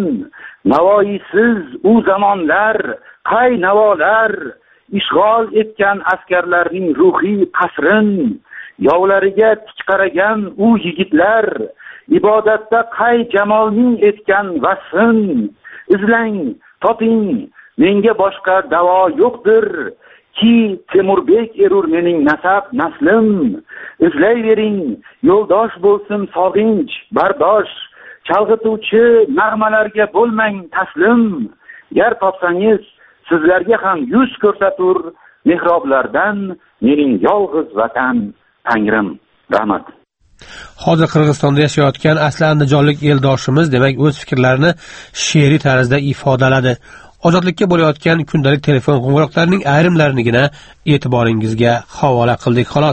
Navoiysiz u zamonlar qay navolar ishg'ol etgan askarlarning ruhiy qasrin. Yovlariga tik qaragan u yigitlar ibodatda qay jamolning etgan vasfin. Izlang toping menga boshqa davo yo'qdir. Ki Temurbek erur mening nasab naslim. Izlayvering yo'ldosh bo'lsin sog'inch bardosh. Chalg'ituvchi nag'malarga bo'lmang taslim. Gar topsangiz sizlarga ham yuz ko'rsatur mehroblardan mening yolg'iz vatan Tangrim. Rahmat. Hozir Qirg'izistonda yashayotgan asli andijonlik eldoshimiz demak o'z fikrlarini she'riy tarzda ifodaladi. Ozodlikka bo'layotgan kundalik telefon qo'ng'iroqlarining ayrimlarinigina e'tiboringizga havola qildik xolos.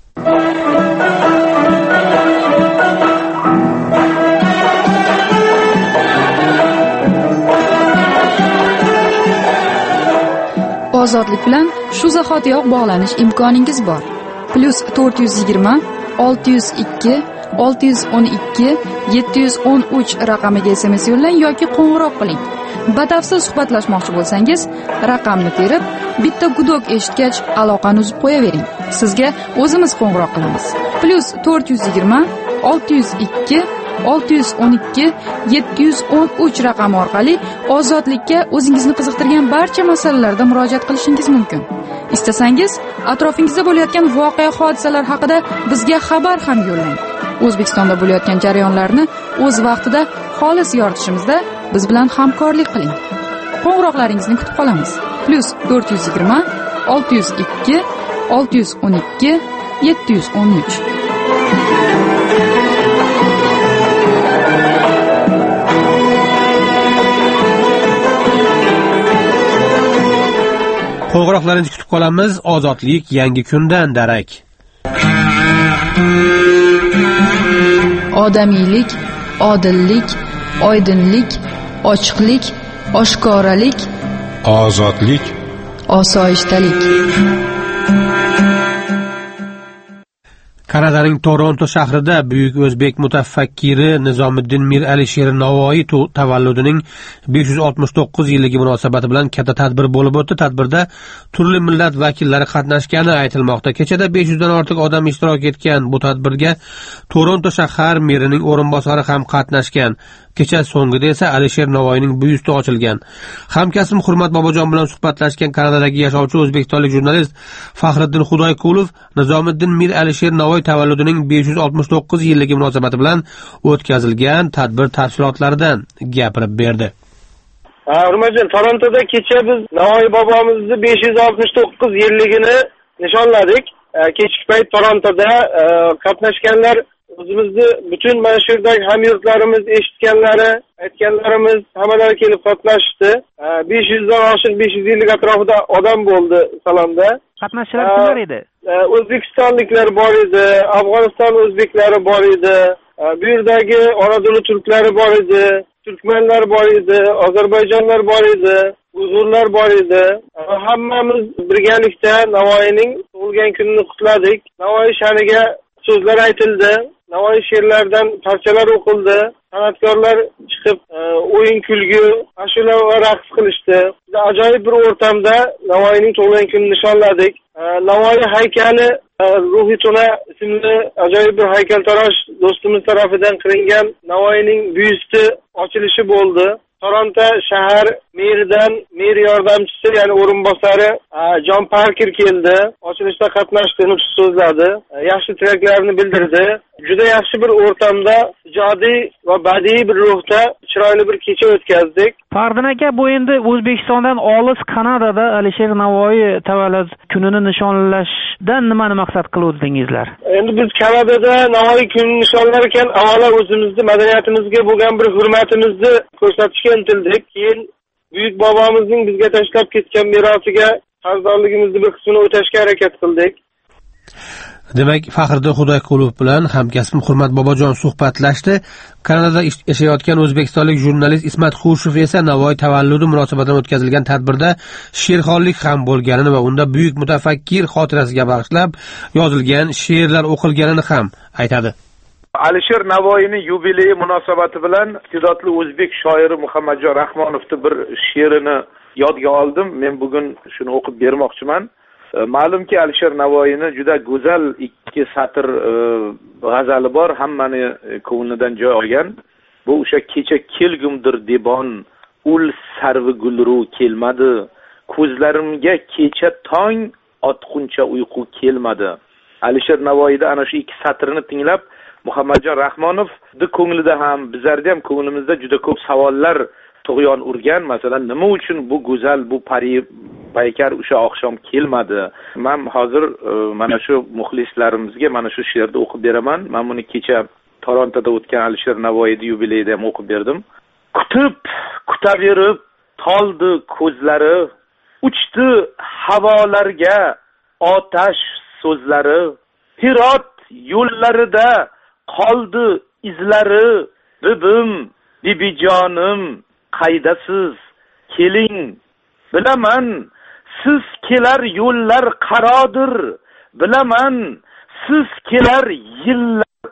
Ozodlik bilan shu zahotiyoq bog'lanish imkoningiz bor. +420 602 612 713 raqamiga SMS yo'llang yoki qo'ng'iroq qiling. Batafsil suhbatlashmoqchi bo'lsangiz, raqamni terib, bitta gudok eshitgach aloqani uzib qo'yavering. Sizga o'zimiz qo'ng'iroq qilamiz. +420 602 612 713 raqami orqali ozodlikka o'zingizni qiziqtirgan barcha masalalarda murojaat qilishingiz mumkin. Istasangiz, atrofingizda bo'layotgan voqea hodisalar haqida bizga xabar ham yo'llang. O'zbekistonda bo'layotgan jarayonlarni o'z vaqtida xolis yoritishimizda biz bilan hamkorlik qiling. Qo'ng'iroqlaringizni kutib qolamiz. +420 602 612 713. Qo'ng'iroqlaringizni kutib qolamiz. Ozodlik yangi kundan darak. Odamiylik, odillik, oydinlik, ochiqlik, oshkoralik, ozodlik, osoyishtalik. Kanadaning Toronto shahrida buyuk o'zbek mutafakkiri Nizomiddin Mir Alisher Navoiy tavalludining 569 yilligi munosabati bilan katta tadbir bo'lib o'tdi. Tadbirda turli millat vakillari qatnashgani aytilmoqda. Kechada 500 dan ortiq odam ishtirok etgan bu tadbirga Toronto shahar merining o'rinbosari ham qatnashgan. Kecha so'ngida esa Alisher Navoiyning byusti ochilgan. Hamkasbim Hurmat Bobojon bilan suhbatlashgan Kanadadagi yashovchi o'zbekistonlik jurnalist Faxriddin Xudoyqulov Nizomiddin Mir Alisher Navoiy tavalludining 569 yilligi munosabati bilan o'tkazilgan tadbir tafsilotlaridan gapirib berdi. Hurmatjon, Torontoda kecha biz Navoiy bobomizni 569 yilligini nishonladik. Kechki payt Torontoda qatnashganlar o'zimizni butun mana shu yerdagi hamyurtlarimiz eshitganlari, aytganlarimiz hammalari kelib qatnashdi. 500 dan oshiq 550 atrofida odam bo'ldi salonda. Qatnashchilar kimlar edi? O'zbekistonliklar bor edi, Afg'oniston o'zbeklari bor edi, bu yerdagi Anadolu turklari bor edi, turkmanlar bor edi, Ozarbayjonlar bor edi, Uyg'urlar bor edi. Hammamiz birgalikda Navoiyning tug'ilgan kunini qutladik. Navoiy sha'niga so'zlar aytildi. Navoiy she'rlaridan parchalar o'qildi. San'atkorlar chiqib o'yin kulgi, ashula va raqs qilishdi. Ajoyib bir o'rtamda Navoiyning tug'ilgan kunini nishonladik. Navoiy haykali Ruhiy Tuna ismli ajoyib bir haykaltarosh do'stimiz tomonidan qilingan Navoiyning byusti ochilishi bo'ldi. Toronto shahar meridan mer yordamchisi, ya'ni o'rinbosari Jon Parker keldi. Ochilishda qatnashdi, nutq so'zladi, yaxshi tilaklarini bildirdi. Juda yaxshi bir o'rtamda, ijodiy va badiiy bir ruhda chiroyli bir kecha o'tkazdik. Fardin aka, bu endi O'zbekistondan olis Kanadada Alisher Navoiy tavallud kunini nishonlashdan nimani maqsad qiluvdingizlar? Endi biz Kanadada Navoiy kunini nishonlar ekan, avvalo o'zimizni madaniyatimizga bo'lgan bir hurmatimizni ko'rsatishga intildik. Keyin buyuk bobomizning bizga tashlab ketgan merosiga qarzdorligimizni bir qismini o'tashga harakat qildik. Demak, Faxriddin Xudoyqulov bilan hamkasbim Hurmat Bobojon suhbatlashdi. Kanadada yashayotgan o'zbekistonlik jurnalist Ismat Xushev esa Navoiy tavalludi munosabati bilan o'tkazilgan tadbirda she'rxonlik ham bo'lganini va unda buyuk mutafakkir xotirasiga bag'ishlab yozilgan she'rlar o'qilganini ham aytadi. Alisher Navoiyning yubileyi munosabati bilan iste'dodli o'zbek shoiri Muhammadjon Rahmonovning bir she'rini yodga oldim. Men bugun shuni o'qib bermoqchiman. Ma'lumki, Alisher Navoiyning juda go'zal ikki satr g'azali bor, hammani ko'nglidan joy olgan. Bu o'sha kecha kelgumdir debon, ul sarvi gulru kelmadi. Ko'zlarimga kecha tong otquncha uyqu kelmadi. Alisher Navoiyda ana shu ikki satrni tinglab Muhammadjon Rahmonovni ko'nglida ham, bizlarda ham ko'nglimizda juda ko'p savollar tug'yon urgan. Masalan, nima uchun bu go'zal, bu paykar o'sha oqshom kelmadi? Men hozir mana shu muxlislarimizga mana shu she'rni o'qib beraman. Men buni kecha Torontoda o'tgan Alisher Navoiyning yubileyida ham o'qib berdim. Kutib, kutaverib toldi ko'zlari, uchdi havolarga otash so'zlari, Hirot yo'llarida qoldi izlari, bibim, bibijonim, qaydasiz keling, bilaman siz kelar yo'llar qarodir, bilaman siz kelar yillar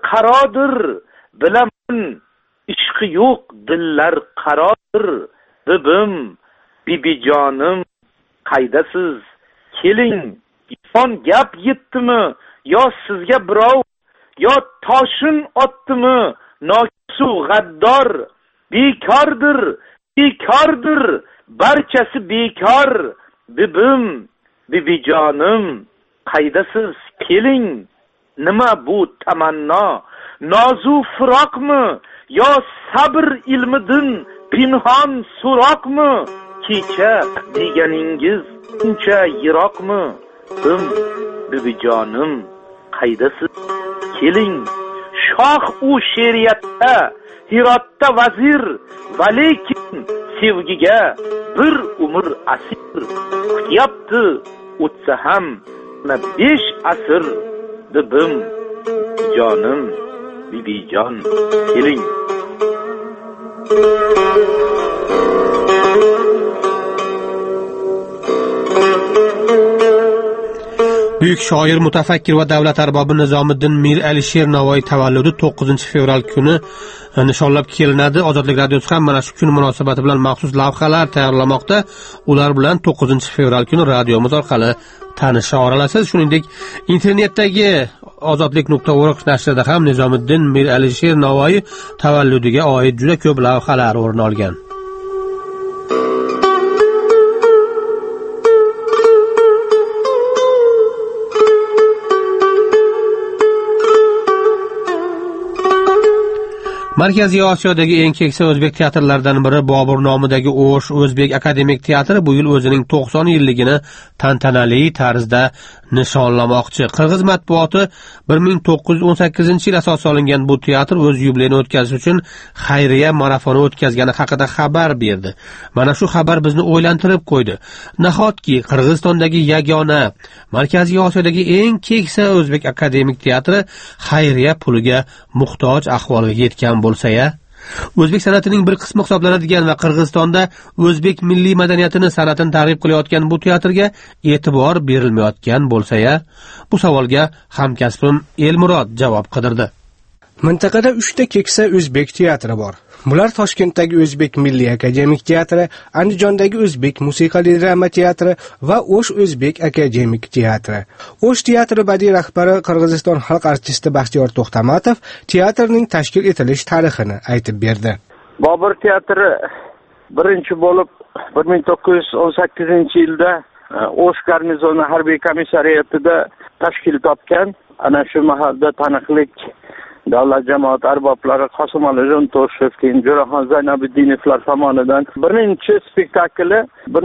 qarodir, bilaman ishqi yo'q dillar qarodir. Bibim, bibijonim, qaydasiz? Keling, son gap yetdimi? Yo sizga birov, yo toshin otdimi? Nosu g'addor, bekordir, bekordir, barchasi bekor. Bibim, bibijonim, qaydasiz? Keling, nima bu tamanno? Nozu firoqmi? Yo sabr ilmidan pinhon so'roqmi? Kecha deganingiz uncha yiroqmi? Bibijonim, qaydasiz? Keling, shoh u she'riyatda, Hirotda vazir, va lekin sevgiga bir umr asir. Kutyapti o'tsa ham 5 asr. Bibim, jonim, bibijon, keling. Buyuk shoir, mutafakkir va davlat arbobi Nizomiddin Mir Alisher Navoiy tavalludi 9-fevral kuni nishonlab kelinadi. Ozodlik radiosi ham mana shu kun munosabati bilan maxsus lavhalar tayyorlamoqda. Ular bilan 9-fevral kuni radiomiz orqali tanisha olasiz. Shuningdek, internetdagi ozodlik.org nashrida ham Nizomiddin Mir Alisher Navoiy tavalludiga oid juda ko'p lavhalar o'rin olgan. Markaziy Osiyodagi eng keksa o'zbek teatrlaridan biri Bobur nomidagi O'sh O'zbek akademik teatri bu yil o'zining 90 yilligini tantanali tarzda nishonlamoqchi. Qirg'iz matbuoti 1918-yil asos solingan bu teatr o'z yubileyini o'tkazish uchun xayriya marafoni o'tkazgani haqida xabar berdi. Mana shu xabar bizni o'ylantirib qo'ydi. Nahotki Qirg'izistondagi yagona, Markaziy Osiyodagi eng keksa o'zbek akademik teatri xayriya puliga muhtoj ahvolga yetgan bo'lsa-ya? O'zbek san'atining bir qismi hisoblanadigan va Qirg'izistonda o'zbek milliy madaniyatini, san'atini targ'ib qilayotgan bu teatrga e'tibor berilmayotgan bo'lsa-ya? Bu savolga hamkasbim Elmurod javob qidirdi. Mintaqada 3 ta keksa o'zbek teatri bor. Bular Toshkentdagi O'zbek Milliy akademik teatri, Andijondagi O'zbek musiqali drama teatri va O'sh O'zbek akademik teatri. O'sh teatri badiiy rahbari Qirg'iziston xalq artisti Baxtiyor To'xtamatov teatrning tashkil etilish tarixini aytib berdi. Bobur teatri birinchi bo'lib 1918-yilda O'sh garnizoni harbiy komissariyatida tashkil topgan. Ana shu mahalda taniqli davlat jamoat arboblari Qosimali Jo'ntoshev, Jo'raxon Zaynabiddinovlar tomonidan birinchi spektakli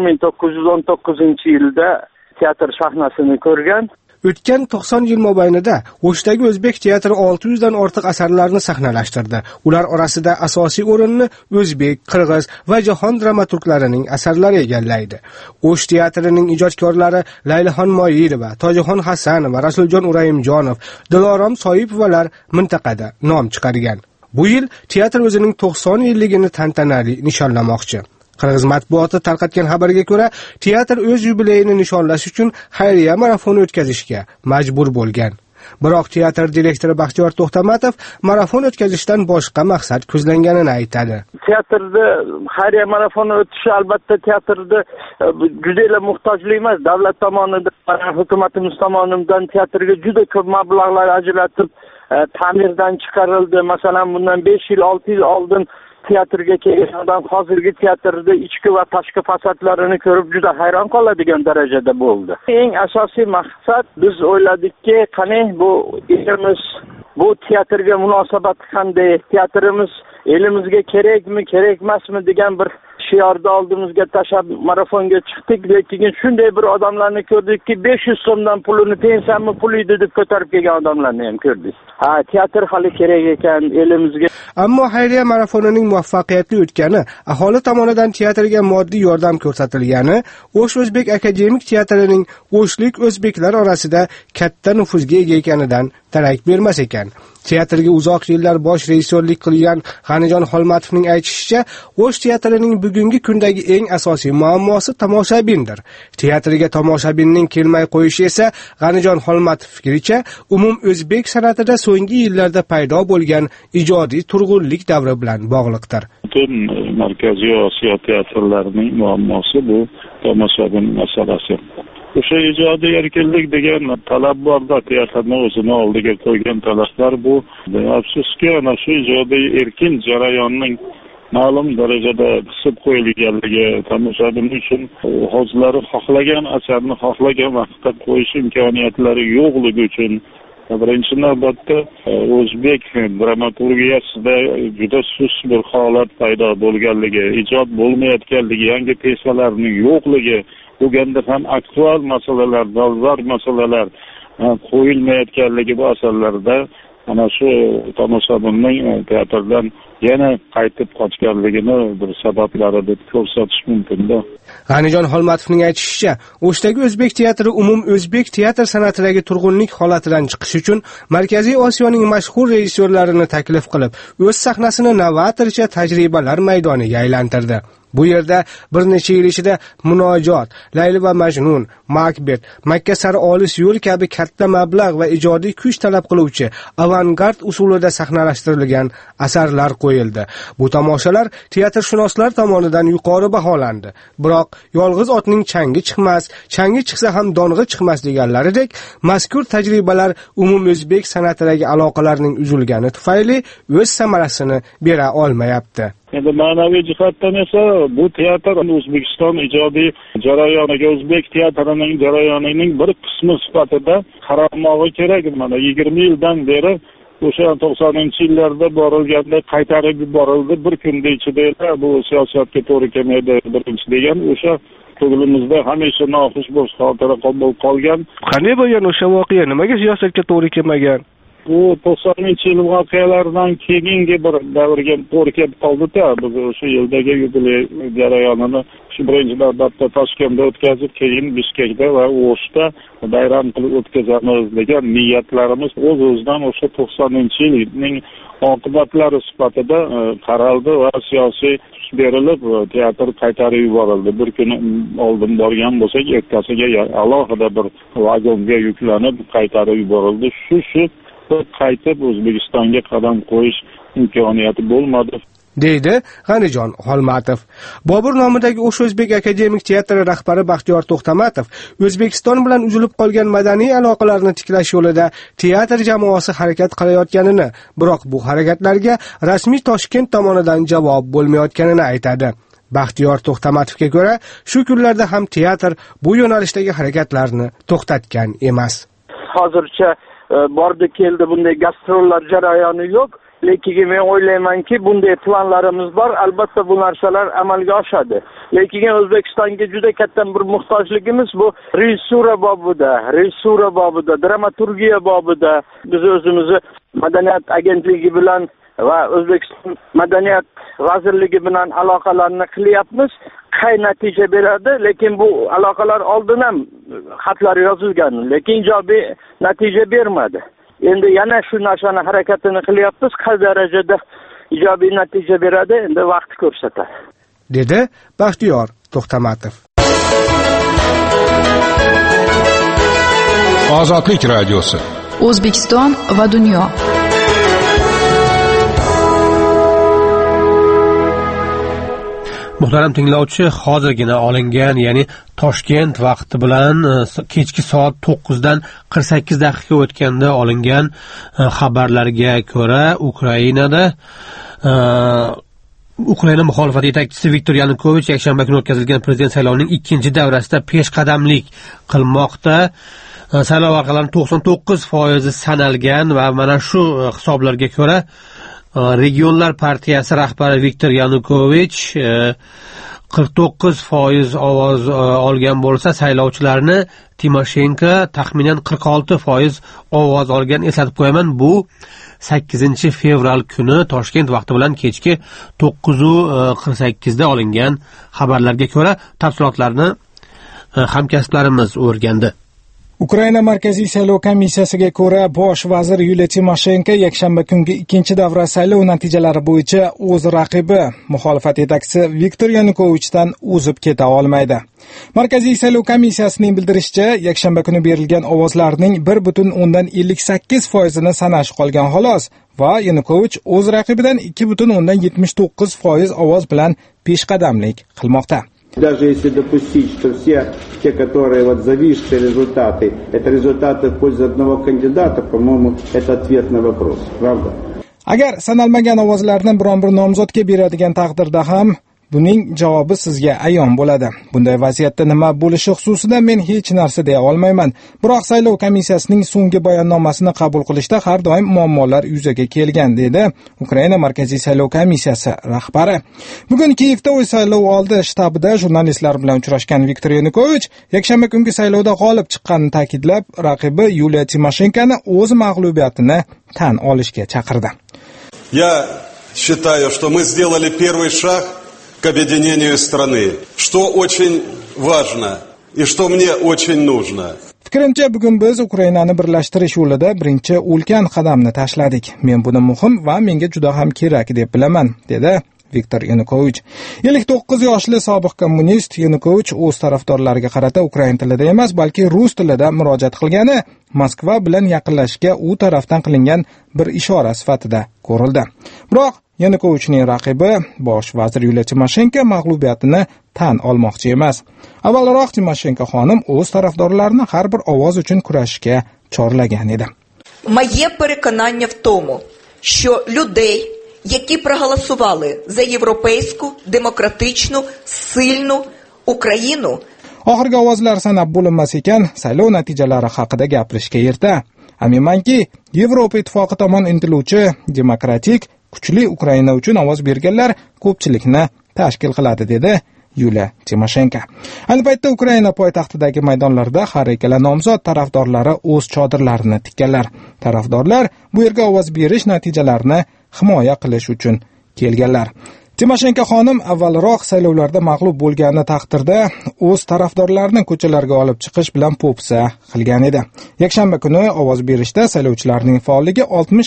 1919-yilda teatr sahnasini ko'rgan. O'tgan 90 yil mobaynida O'shdagi o'zbek teatri 600 dan ortiq asarlarni sahnalashtirdi. Ular orasida asosiy o'rinni o'zbek, qirg'iz va jahon dramaturglarining asarlari egallaydi. O'sh teatrining ijodkorlari Laylaxon Moyilova, Tojixon Hasanov va Rasuljon Urayimjonov, Dilorom Soipovalar mintaqada nom chiqargan. Bu yil teatr o'zining 90 yilligini tantanali nishonlamoqchi. Qirg'iz matbuoti tarqatgan xabarga ko'ra, teatr o'z yubileyini nishonlash uchun xayriya marafoni o'tkazishga majbur bo'lgan. Biroq teatr direktori Baxtiyor To'xtamatov marafon o'tkazishdan boshqa maqsad ko'zlanganini aytadi. Teatrda xayriya marafoni o'tishi albatta teatrda juda muhtojlik emas. Davlat tomonidan, hukumatimiz tomonidan teatrga juda ko'p mablag'lar ajratib, ta'mirdan chiqarildi. Masalan, bundan 5 yil, 6 yil oldin teatrga kelgan odam hozirgi teatrda ichki va tashqi fasadlarini ko'rib juda hayron qoladigan darajada bo'ldi. Eng asosiy maqsad, biz o'yladikki, qani bu elimiz bu teatrga munosabati qanday, teatrimiz elimizga kerakmi, kerak emasmi degan bir shiorni oldimizga tashlab marafonga chiqdik. Lekin shunday bir odamlarni ko'rdikki, 500 so'mdan pulini pensammi puliydi deb ko'tarib kelgan odamlarni ham ko'rdik. Ha, teatr hali kerak ekan elimizga. Ammo xayriya marafonining muvaffaqiyatli o'tgani, aholi tomonidan teatrga moddiy yordam ko'rsatilgani, O'sh O'zbek akademik teatrining o'shlik o'zbeklar orasida katta nufuzga ega ekanidan darak bermas ekan. Teatrga uzoq yillar bosh rejissyorlik qilgan G'anijon Xolmatovning aytishicha, O'sh teatrining bugungi kundagi eng asosiy muammosi tomoshabindir. Teatrga tomoshabinning kelmay qo'yishi esa G'anijon Xolmatov fikricha, umum o'zbek san'atida so'nggi yillarda paydo bo'lgan ijodiy turg'unlik davri bilan bog'liqdir. Butun Markaziy Osiyo teatrlarining muammosi bu tomoshabin masalasi. O'sha ijodiy erkinlik degan talab borda, teatrni o'zini oldiga qo'ygan talablar bu. Afsuski, ana shu ijodiy erkin jarayonning ma'lum darajada qisib qo'yilganligi, tomoshabin uchun o'zlari xohlagan asarni xohlagan vaqtda qo'yish imkoniyatlari yo'qligi uchun birinchi navbatda o'zbek dramaturgiyasida juda sust bir holat paydo bo'lganligi, ijod bo'lmayotganligi, yangi pyesalarning yo'qligi, bo'lganda ham aktual masalalar, dolzarb masalalar qo'yilmayotganligi bu asarlarda ana shu tomoshabinning teatrdan yana qaytib qochganligini bir sabablari deb ko'rsatish mumkin-da. G'anijon Xolmatovning aytishicha, O'shdagi o'zbek teatri umum o'zbek teatr san'atidagi turg'unlik holatidan chiqish uchun Markaziy Osiyoning mashhur rejissyorlarini taklif qilib, o'z sahnasini novatorcha tajribalar maydoniga aylantirdi. Bu yerda bir necha yil ichida Munojot, Layli va Majnun, Makbet, Makka sari olis yo'l kabi katta mablag' va ijodiy kuch talab qiluvchi avangard usulida sahnalashtirilgan asarlar qo'yildi. Bu tomoshalar teatrshunoslar tomonidan yuqori baholandi. Biroq yolg'iz otning changi chiqmas, changi chiqsa ham dong'i chiqmas deganlaridek, mazkur tajribalar umum o'zbek san'atidagi aloqalarning uzilgani tufayli o'z samarasini bera olmayapti. Endi ma'naviy jihatdan esa bu teatr O'zbekiston ijodiy jarayoniga, o'zbek teatrining jarayonining bir qismi sifatida qaralmog'i kerak. Mana 20 yildan beri o'sha 90-yillarda borilganda qaytarib yuborildi. Bir kunda ichida bu siyosatga to'g'ri kelmaydi birinchi degan o'sha ko'nglimizda hamisha noxush bir xotira qolgan. Qanday bo'lgan o'sha voqea? Nimaga siyosatga to'g'ri kelmagan? Bu 90-yil voqealardan keyingi bir davrga to'g'ri kelib qoldi-da. Biz o'sha yildagi yubiley jarayonini shu birinchi navbatda Toshkentda o'tkazib, keyin Bishkekda va O'shda bayram qilib o'tkazamiz degan niyatlarimiz o'z-o'zidan o'sha 90-yilning oqibatlari sifatida qaraldi va siyosiy berilib teatr qaytarib yuborildi. Bir kun oldin borgan bo'lsak, ertasiga alohida bir vagonga yuklanib qaytarib yuborildi. Shu qaytib O'zbekistonga qadam qo'yish imkoniyati bo'lmadi, deydi G'anijon Xolmatov. Bobur nomidagi O'sh o'zbek akademik teatri rahbari Baxtiyor To'xtamatov O'zbekiston bilan uzilib qolgan madaniy aloqalarni tiklash yo'lida teatr jamoasi harakat qilayotganini, biroq bu harakatlarga rasmiy Toshkent tomonidan javob bo'lmayotganini aytadi. Baxtiyor To'xtamatovga ko'ra, shu kunlarda ham teatr bu yo'nalishdagi harakatlarni to'xtatgan emas. Hozircha bordi keldi bunday gastrollar jarayoni yo'q, lekin men o'ylaymanki bunday planlarimiz bor, albatta bu narsalar amalga oshadi. Lekin O'zbekistonga juda katta bir muhtojligimiz bu rejissura bobida, dramaturgiya bobida biz o'zimizni madaniyat agentligi bilan va O'zbekiston madaniyat vazirligi bilan aloqalarni qilyapmiz. Qay natija beradi, lekin bu aloqalar oldin ham xatlar yozilgan, lekin ijobiy natija bermadi. Endi yana shu narsani harakatini qilyapmiz, qay darajada ijobiy natija beradi, endi vaqt ko'rsatadi, dedi Baxtiyor To'xtamatov. Ozodlik radiosi. O'zbekiston va dunyo. Muhtaram tinglovchi, hozirgina olingan, ya'ni Toshkent vaqti bilan kechki soat 9 dan 48 daqiqa o'tganda olingan xabarlarga ko'ra, Ukraina muxolifat yetakchisi Viktor Yanukovich yakshanba kuni o'tkazilgan prezident saylovining ikkinchi davrasida peshqadamlik qilmoqda. Saylov orqalarining 99% sanalgan va mana shu hisoblarga ko'ra Regionlar partiyasi rahbari Viktor Yanukovich 49% ovoz olgan bo'lsa, saylovchilarni Timoshenko taxminan 46% ovoz olgan. Eslatib qo'yaman, bu 8 fevral kuni Toshkent vaqti bilan kechki 9:48 da olingan xabarlarga ko'ra tafsilotlarni hamkasblarimiz o'rgandi. Ukraina Markaziy saylov komissiyasiga ko'ra, bosh vazir Yuliya Timoshenko yakshanba kungi ikkinchi davra saylov natijalari bo'yicha o'z raqibi, muxolifat yetakchisi Viktor Yanukovichdan o'zib keta olmaydi. Markaziy saylov komissiyasining bildirishicha, yakshanba kuni berilgan ovozlarning 1,58% sanash qolgan xolos va Yanukovich o'z raqibidan 2,79% ovoz bilan peshqadamlik qilmoqda. Даже если допустить, что все те, которые зависшие результаты, это результаты в пользу одного кандидата, по-моему, это ответ на вопрос, правда? Agar sanalmagan ovozlarni biron bir nomzodga beradigan taqdirda ham buning javobi sizga ayon bo'ladi. Bunday vaziyatda nima bo'lishi xususida men hech narsa deya olmayman. Biroq saylov komissiyasining so'nggi bayonnomasini qabul qilishda har doim muammolar yuzaga kelgan, dedi Ukraina Markaziy saylov komissiyasi rahbari. Bugun Kiyevda o'z saylov oldi shtabida jurnalistlar bilan uchrashgan Viktor Yanukovich yakshanba kungi saylovda g'olib chiqqanini ta'kidlab, raqibi Yuliya Timoshenkoni o'z mag'lubiyatini tan olishga chaqirdi. Я считаю, что мы сделали первый шаг к объединению страны, что очень важно и что мне очень нужно. Fikrimcha, bugun biz Ukrainani birlashtirish yo'lida birinchi ulkan qadamni tashladik. Men buni muhim va menga juda ham kerak deb bilaman, dedi Viktor Yanukovich. 59 yoshli sobiq kommunist Yanukovich o'z tarafdorlariga qarata ukrain tilida emas, balki rus tilida murojaat qilgani Moskva bilan yaqinlashishga u tarafdan qilingan bir ishora sifatida ko'rildi. Biroq Yanukovichning raqibi bosh vazir Yuliya Timoshenko mag'lubiyatini tan olmoqchi emas. Avvalroq Timoshenko xonim o'z tarafdorlarini har bir ovoz uchun kurashishga chorlagan edi. Моє переконання в тому, що людей, які проголосували за європейську, демократичну, сильну Україну, oxirgi ovozlar sanab bo'linmas ekan, saylov natijalari haqida gapirishga erta. Aminmanki, Yevropa ittifoqi tomon intiluvchi, demokratik, kuchli Ukraina uchun ovoz berganlar ko'pchilikni tashkil qiladi, dedi Yuliya Timoshenko. Ayni paytda Ukraina poytaxtidagi maydonlarda har ikkala nomzod tarafdorlari o'z chodirlarini tikkanlar. Tarafdorlar bu yerga ovoz berish natijalarini himoya qilish uchun kelganlar. Timoshenko xonim avvalroq saylovlarda mag'lub bo'lgani taqdirda o'z tarafdorlarini ko'chalarga olib chiqish bilan po'pisa qilgan edi. Yakshanba kuni ovoz berishda saylovchilarning faolligi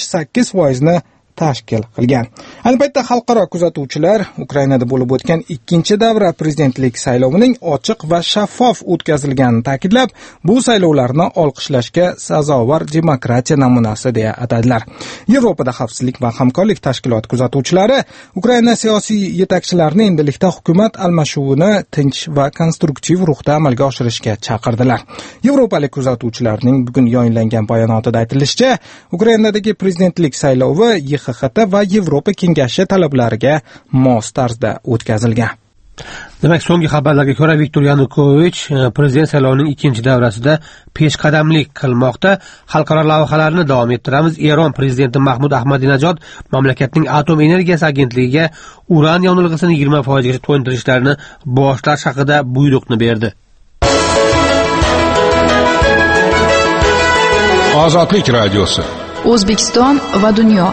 68% tashkil qilgan. Ayni paytda xalqaro kuzatuvchilar Ukrainada bo'lib o'tgan ikkinchi davra prezidentlik saylovining ochiq va shaffof o'tkazilganini ta'kidlab, bu saylovlarni olqishlashga sazovor demokratiya namunasi deya atadilar. Yevropada xavfsizlik va hamkorlik tashkiloti kuzatuvchilari Ukraina siyosiy yetakchilarini endilikda hukumat almashuvini tinch va konstruktiv ruhda amalga oshirishga chaqirdilar. Yevropalik kuzatuvchilarning bugun yayinlangan bayonotida aytilishicha, Ukrainadagi prezidentlik saylovi YXT va Yevropa kengashi talablariga mos tarzda o'tkazilgan. Demak, so'nggi xabarlarga ko'ra Viktor Yanukovich prezident saylovining ikkinchi davrasida peshqadamlik qilmoqda. Xalqaro lavhalarni davom ettiramiz. Eron prezidenti Mahmud Ahmadinajod mamlakatning atom energiyasi agentligiga uran yonilg'isini 20% gacha to'ntirishlarini boshlash haqida buyruqni berdi. Ozodlik radiosi. O'zbekiston va dunyo.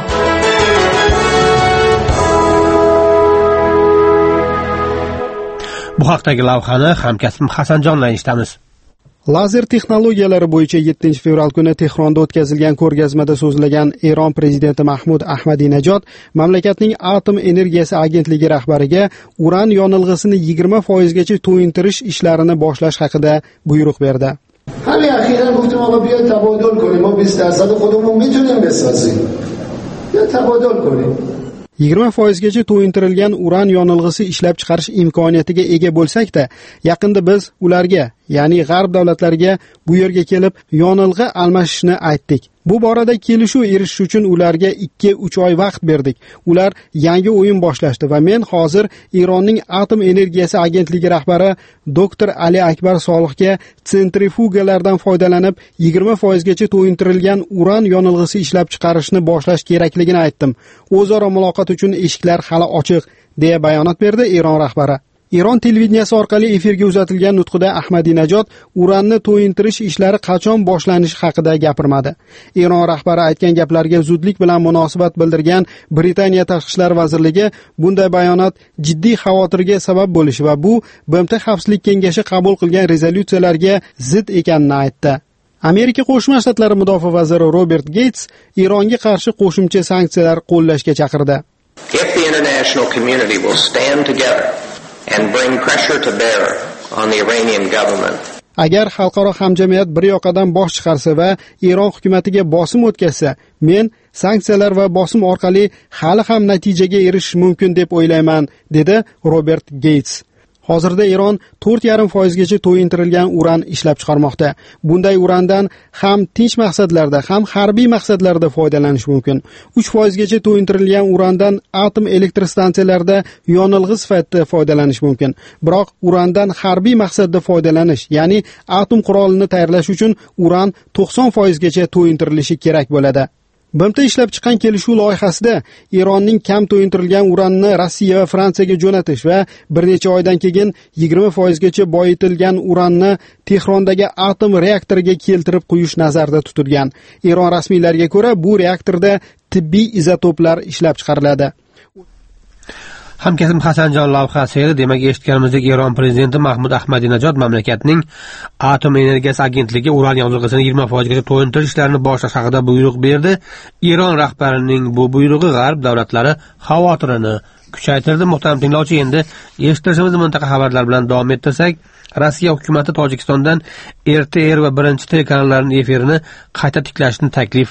Bu haqdagi lavhani hamkasbim Hasanjonla eshitamiz. Lazer texnologiyalari bo'yicha 7-fevral kuni Tehronda o'tkazilgan ko'rgazmada so'zlagan Eron prezidenti Mahmud Ahmadinajod mamlakatning atom energiyasi agentligi rahbariga uran yonilg'isini 20% gacha to'yintirish ishlarini boshlash haqida buyruq berdi. همین اخیراً گفتیم آقا بیاید تبادل کنیم، ما 20% خودمون میتونیم بسازیم. یا تبادل کنیم. 20% gacha to'yintirilgan uran yonilg'isi ishlab chiqarish imkoniyatiga ega bo'lsak-da, yaqinda biz ularga, ya'ni g'arb davlatlariga bu yerga kelib yonilg'i almashishni aytdik. Bu borada kelishuv erishish uchun ularga 2-3 oy vaqt berdik. Ular yangi o'yin boshlashdi va men hozir Eronning atom energiyasi agentligi rahbari doktor Ali Akbar Solihga sentrifugalardan foydalanib 20% gacha to'yintirilgan uran yonilg'isi ishlab chiqarishni boshlash kerakligini aytdim. O'zaro muloqot uchun eshiklar hali ochiq, deya bayonot berdi Eron rahbari. Eron televideniyasi orqali efirga uzatilgan nutqida Ahmadinajod uranni to'yintirish ishlari qachon boshlanishi haqida gapirmadi. Eron rahbari aytgan gaplarga zudlik bilan munosabat bildirgan Britaniya Tashqi ishlar vazirligi bunday bayonot jiddiy xavotirga sabab bo'lishi va bu BMT Xavfsizlik kengashi qabul qilgan rezolyutsiyalarga zid ekanini aytdi. Amerika Qo'shma Shtatlari mudofaa vaziri Robert Gates Eronga qarshi qo'shimcha sanksiyalar qo'llashga chaqirdi. If the international community will stand together and bring pressure to bear on the Iranian government. Agar xalqaro hamjamiyat bir yoqadan bosh chiqarsa va Eron hukumatiga bosim o'tkazsa, men sanksiyalar va bosim orqali hali ham natijaga erishish mumkin deb o'ylayman, dedi Robert Gates. Hozirda Eron 4,5% to'yintirilgan uran ishlab chiqarmoqda. Bunday urandan ham tinch maqsadlarda, ham harbiy maqsadlarda foydalanish mumkin. 3% to'yintirilgan urandan atom elektr stansiyalarida yonilg'i sifatida foydalanish mumkin. Biroq urandan harbiy maqsadda foydalanish, ya'ni atom qurolini tayyorlash uchun uran 90% to'yintirilishi kerak bo'ladi. BMT ishlab chiqqan kelishuv loyihasida Eronning kam to'yintirilgan uranni Rossiya va Fransiyaga jo'natish va bir necha oydan keyin 20% boyitilgan uranni Tehrondagi atom reaktoriga keltirib qo'yish nazarda tutilgan. Eron rasmiylariga ko'ra, bu reaktorda tibbiy izotoplar ishlab chiqariladi. Hamkasbim Hasanjon lavhasi, demak eshitganimizdek, Eron prezidenti Mahmud Ahmadinejod mamlakatning atom energiyasi agentligi uran yonilg'isini 20% to'yintirish ishlarini boshlash haqida buyruq berdi. Eron rahbarining bu buyrug'i g'arb davlatlari xavotirini kuchaytirdi. Muhtaram tinglovchi, endi eshittirishimizni mintaqa xabarlar bilan davom ettirsak, Rossiya hukumati Tojikistondan RTR va birinchi telekanallarning efirini qayta tiklashni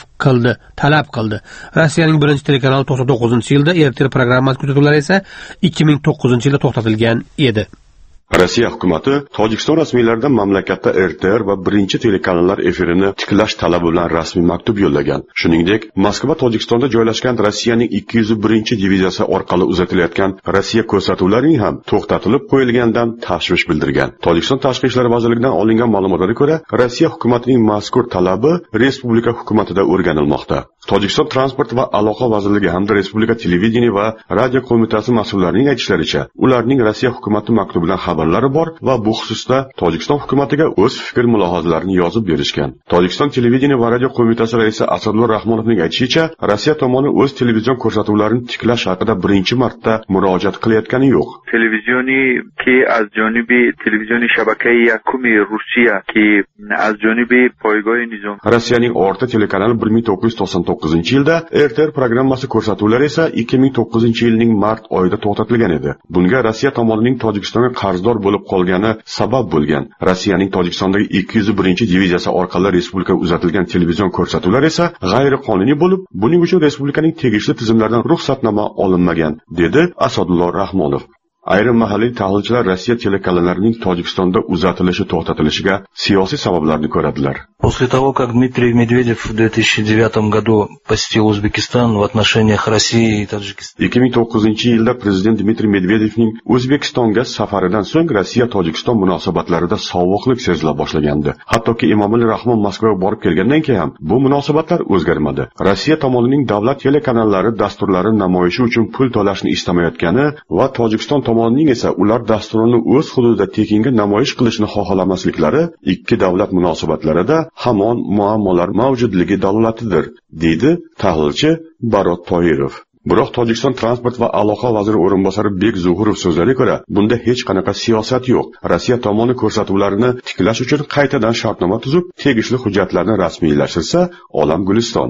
talab qildi. Rossiyaning birinchi telekanali 99-yilda, RTR programmasi kuzatuvlari esa 2009-yilda to'xtatilgan edi. Rossiya hukumati Tojikiston rasmiylaridan mamlakatda RTR va birinchi telekanallar efirini tiklash talabi bilan rasmiy maktub yo'llagan. Shuningdek, Moskva Tojikistonda joylashgan Rossiyaning 201-diviziyasi orqali uzatilayotgan Rossiya ko'rsatuvlarining ham to'xtatilib qo'yilganidan tashvish bildirgan. Tojikiston Tashqi ishlar vazirligidan olingan ma'lumotlarga ko'ra, Rossiya hukumatining mazkur talabi respublika hukumatida o'rganilmoqda. Tojikiston transport va aloqa vazirligi hamda respublika televideniya va radio qo'mitasi mas'ullarining aytishlaricha, ularning Rossiya hukumati maktubidan xabarlari bor va bu xususda Tojikiston hukumatiga o'z fikr mulohazalarini yozib berishgan. Tojikiston televideniya va radio qo'mitasi raisi Asadullo Rahmonovning aytishicha, Rossiya tomoni o'z televizion ko'rsatuvlarini tiklash haqida birinchi marta murojaat qilayotgani yo'q. Televizioni ki az jonibi televizioni shabakai yakumi Rossiya ki az jonibi poygoy nizom. Rossiyaning Orta telekanali 1999-yilda, RTR programmasi ko'rsatuvlari esa 2009-yilning mart oyida to'xtatilgan edi. Bunga Rossiya tomonining Tojikistonga qarzdor bo'lib qolgani sabab bo'lgan. Rossiyaning Tojikistondagi 201-diviziyasi orqali respublika uzatilgan televizion ko'rsatuvlar esa g'ayriqonuniy bo'lib, buning uchun respublikaning tegishli tizimlaridan ruxsatnoma olinmagan, dedi Asadullo Rahmonov. Ayrim mahalliy tahlilchilar Rossiya telekanallarining Tojikistonda uzatilishi to'xtatilishiga siyosiy sabablarni ko'radilar. После того, как Дмитрий Медведев в 2009 году посетил Узбекистан в отношениях России и Таджикистана. 2009-yilda prezident Dmitriy Medvedevning O'zbekistonga safaridan so'ng Rossiya-Tojikiston munosabatlarida sovuqlik sezila boshlagandi. Hattoki Emomali Rahmon Moskvaga borib kelgandan keyin ham bu munosabatlar o'zgarmadi. Rossiya tomonining davlat telekanallari dasturlari namoyishi uchun pul to'lashni istamayotgani va Tojikiston tomonining esa ular dasturini o'z hududida tekinga namoyish qilishni xohlamasliklari ikki davlat munosabatlarida hamon muammolar mavjudligi dalolatidir, deydi tahlilchi Barot Toirov. Biroq Tojikiston transport va aloqa vaziri o'rinbosari Bek Zuhurov so'zlariga ko'ra, bunda hech qanaqa siyosat yo'q. Rossiya tomoni ko'rsatuvlarini tiklash uchun qaytadan shartnoma tuzib, tegishli hujjatlarni rasmiylashtirsa, olam guliston.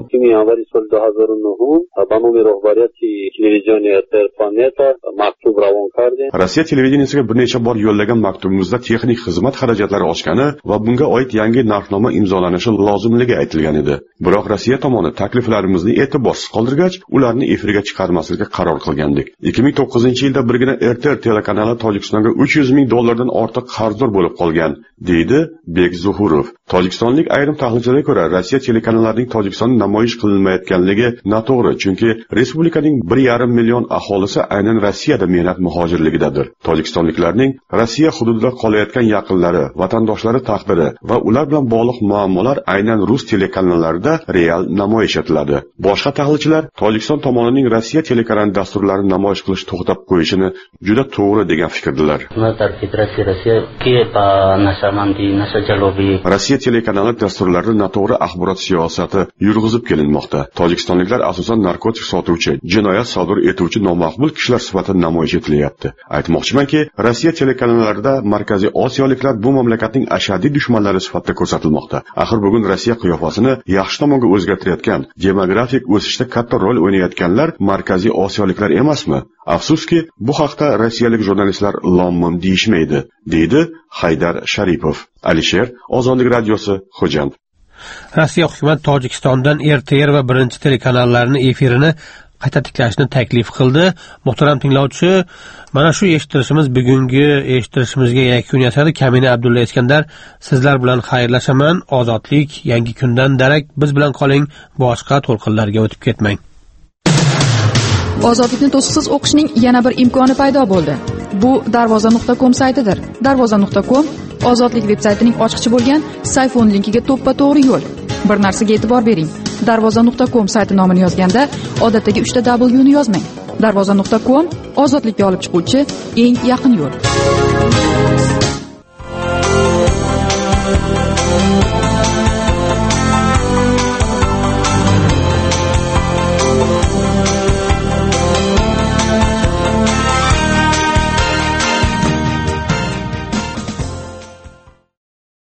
Rossiya televideniyasiga bir necha bor yo'llagan maktubimizda texnik xizmat xarajatlari oshgani va bunga oid yangi narxnoma imzolanishi lozimligi aytilgan edi. Biroq Rossiya tomoni takliflarimizni e'tiborsiz qoldirgach, ularni efirga chiqarmaslikka qaror qilgandik. 2009-yilda birgina RTR telekanali Tojikistonga $300,000 ortiq qarzdor bo'lib qolgan, deydi Bek Zuhurov. Tojikistonlik ayrim tahlilchilarga ko'ra, Rossiya telekanallarining Tojikistonda namoyish qilinmayotganligi noto'g'ri, chunki respublikaning 1,5 million aholisi aynan Rossiyada mehnat muhojirligidadir. Tojikistonliklarning Rossiya hududida qolayotgan yaqinlari, vatandoshlari taqdiri va ular bilan bog'liq muammolar aynan rus telekanallarida real namoyish etiladi. Boshqa tahlilchilar Tojikiston tomonining Rossiya telekanali dasturlarini namoyish qilish to'xtab qo'yishini juda to'g'ri degan fikrdilar. Rossiya telekanali dasturlarida noto'g'ri axborot siyosati yurg'izib kelinmoqda. Tojikistonliklar asosan narkotik sotuvchi, jinoyat sodir etuvchi nomaqbul kishilar sifatida namoyish etilyapti. Aytmoqchimanki, Rossiya telekanallarida Markaziy Osiyoliklar bu mamlakatning ashaddiy dushmanlari sifatida ko'rsatilmoqda. Axir bugun Rossiya qiyofasini yaxshi tomonga o'zgartirayotgan, demografik o'sishda katta rol o'ynayotganlar Markaziy Osiyoliklar emasmi? Afsuski, bu haqda rossiyalik jurnalistlar lom-mim deyishmaydi, deydi Haydar Sharipov. Alisher, Ozonlik radiosi, Xo'jand. Rossiya hukumat Tojikistondan RTR va birinchi telekanallarning efirini qayta tiklashni taklif qildi. Muhtaram tinglovchi, mana shu eshittirishimiz bugungi eshittirishimizga yakun yasadi. Kamina Abdulla Eskandar sizlar bilan xayrlashaman. Ozodlik yangi kundan darak. Biz bilan qoling, boshqa to'lqinlarga o'tib ketmang. Ozodlikni to'siqsiz o'qishning yana bir imkoni paydo bo'ldi. Bu darvoza.com saytidir. Darvoza.com Ozodlik veb-saytining ochiqchi bo'lgan sayfon linkiga to'ppa-to'g'ri yo'l. Bir narsaga e'tibor bering. Darvoza.com sayti nomini yozganda odatdagi 3 ta W ni yozmang. Darvoza.com ozodlikka olib chiquvchi eng yaqin yo'l.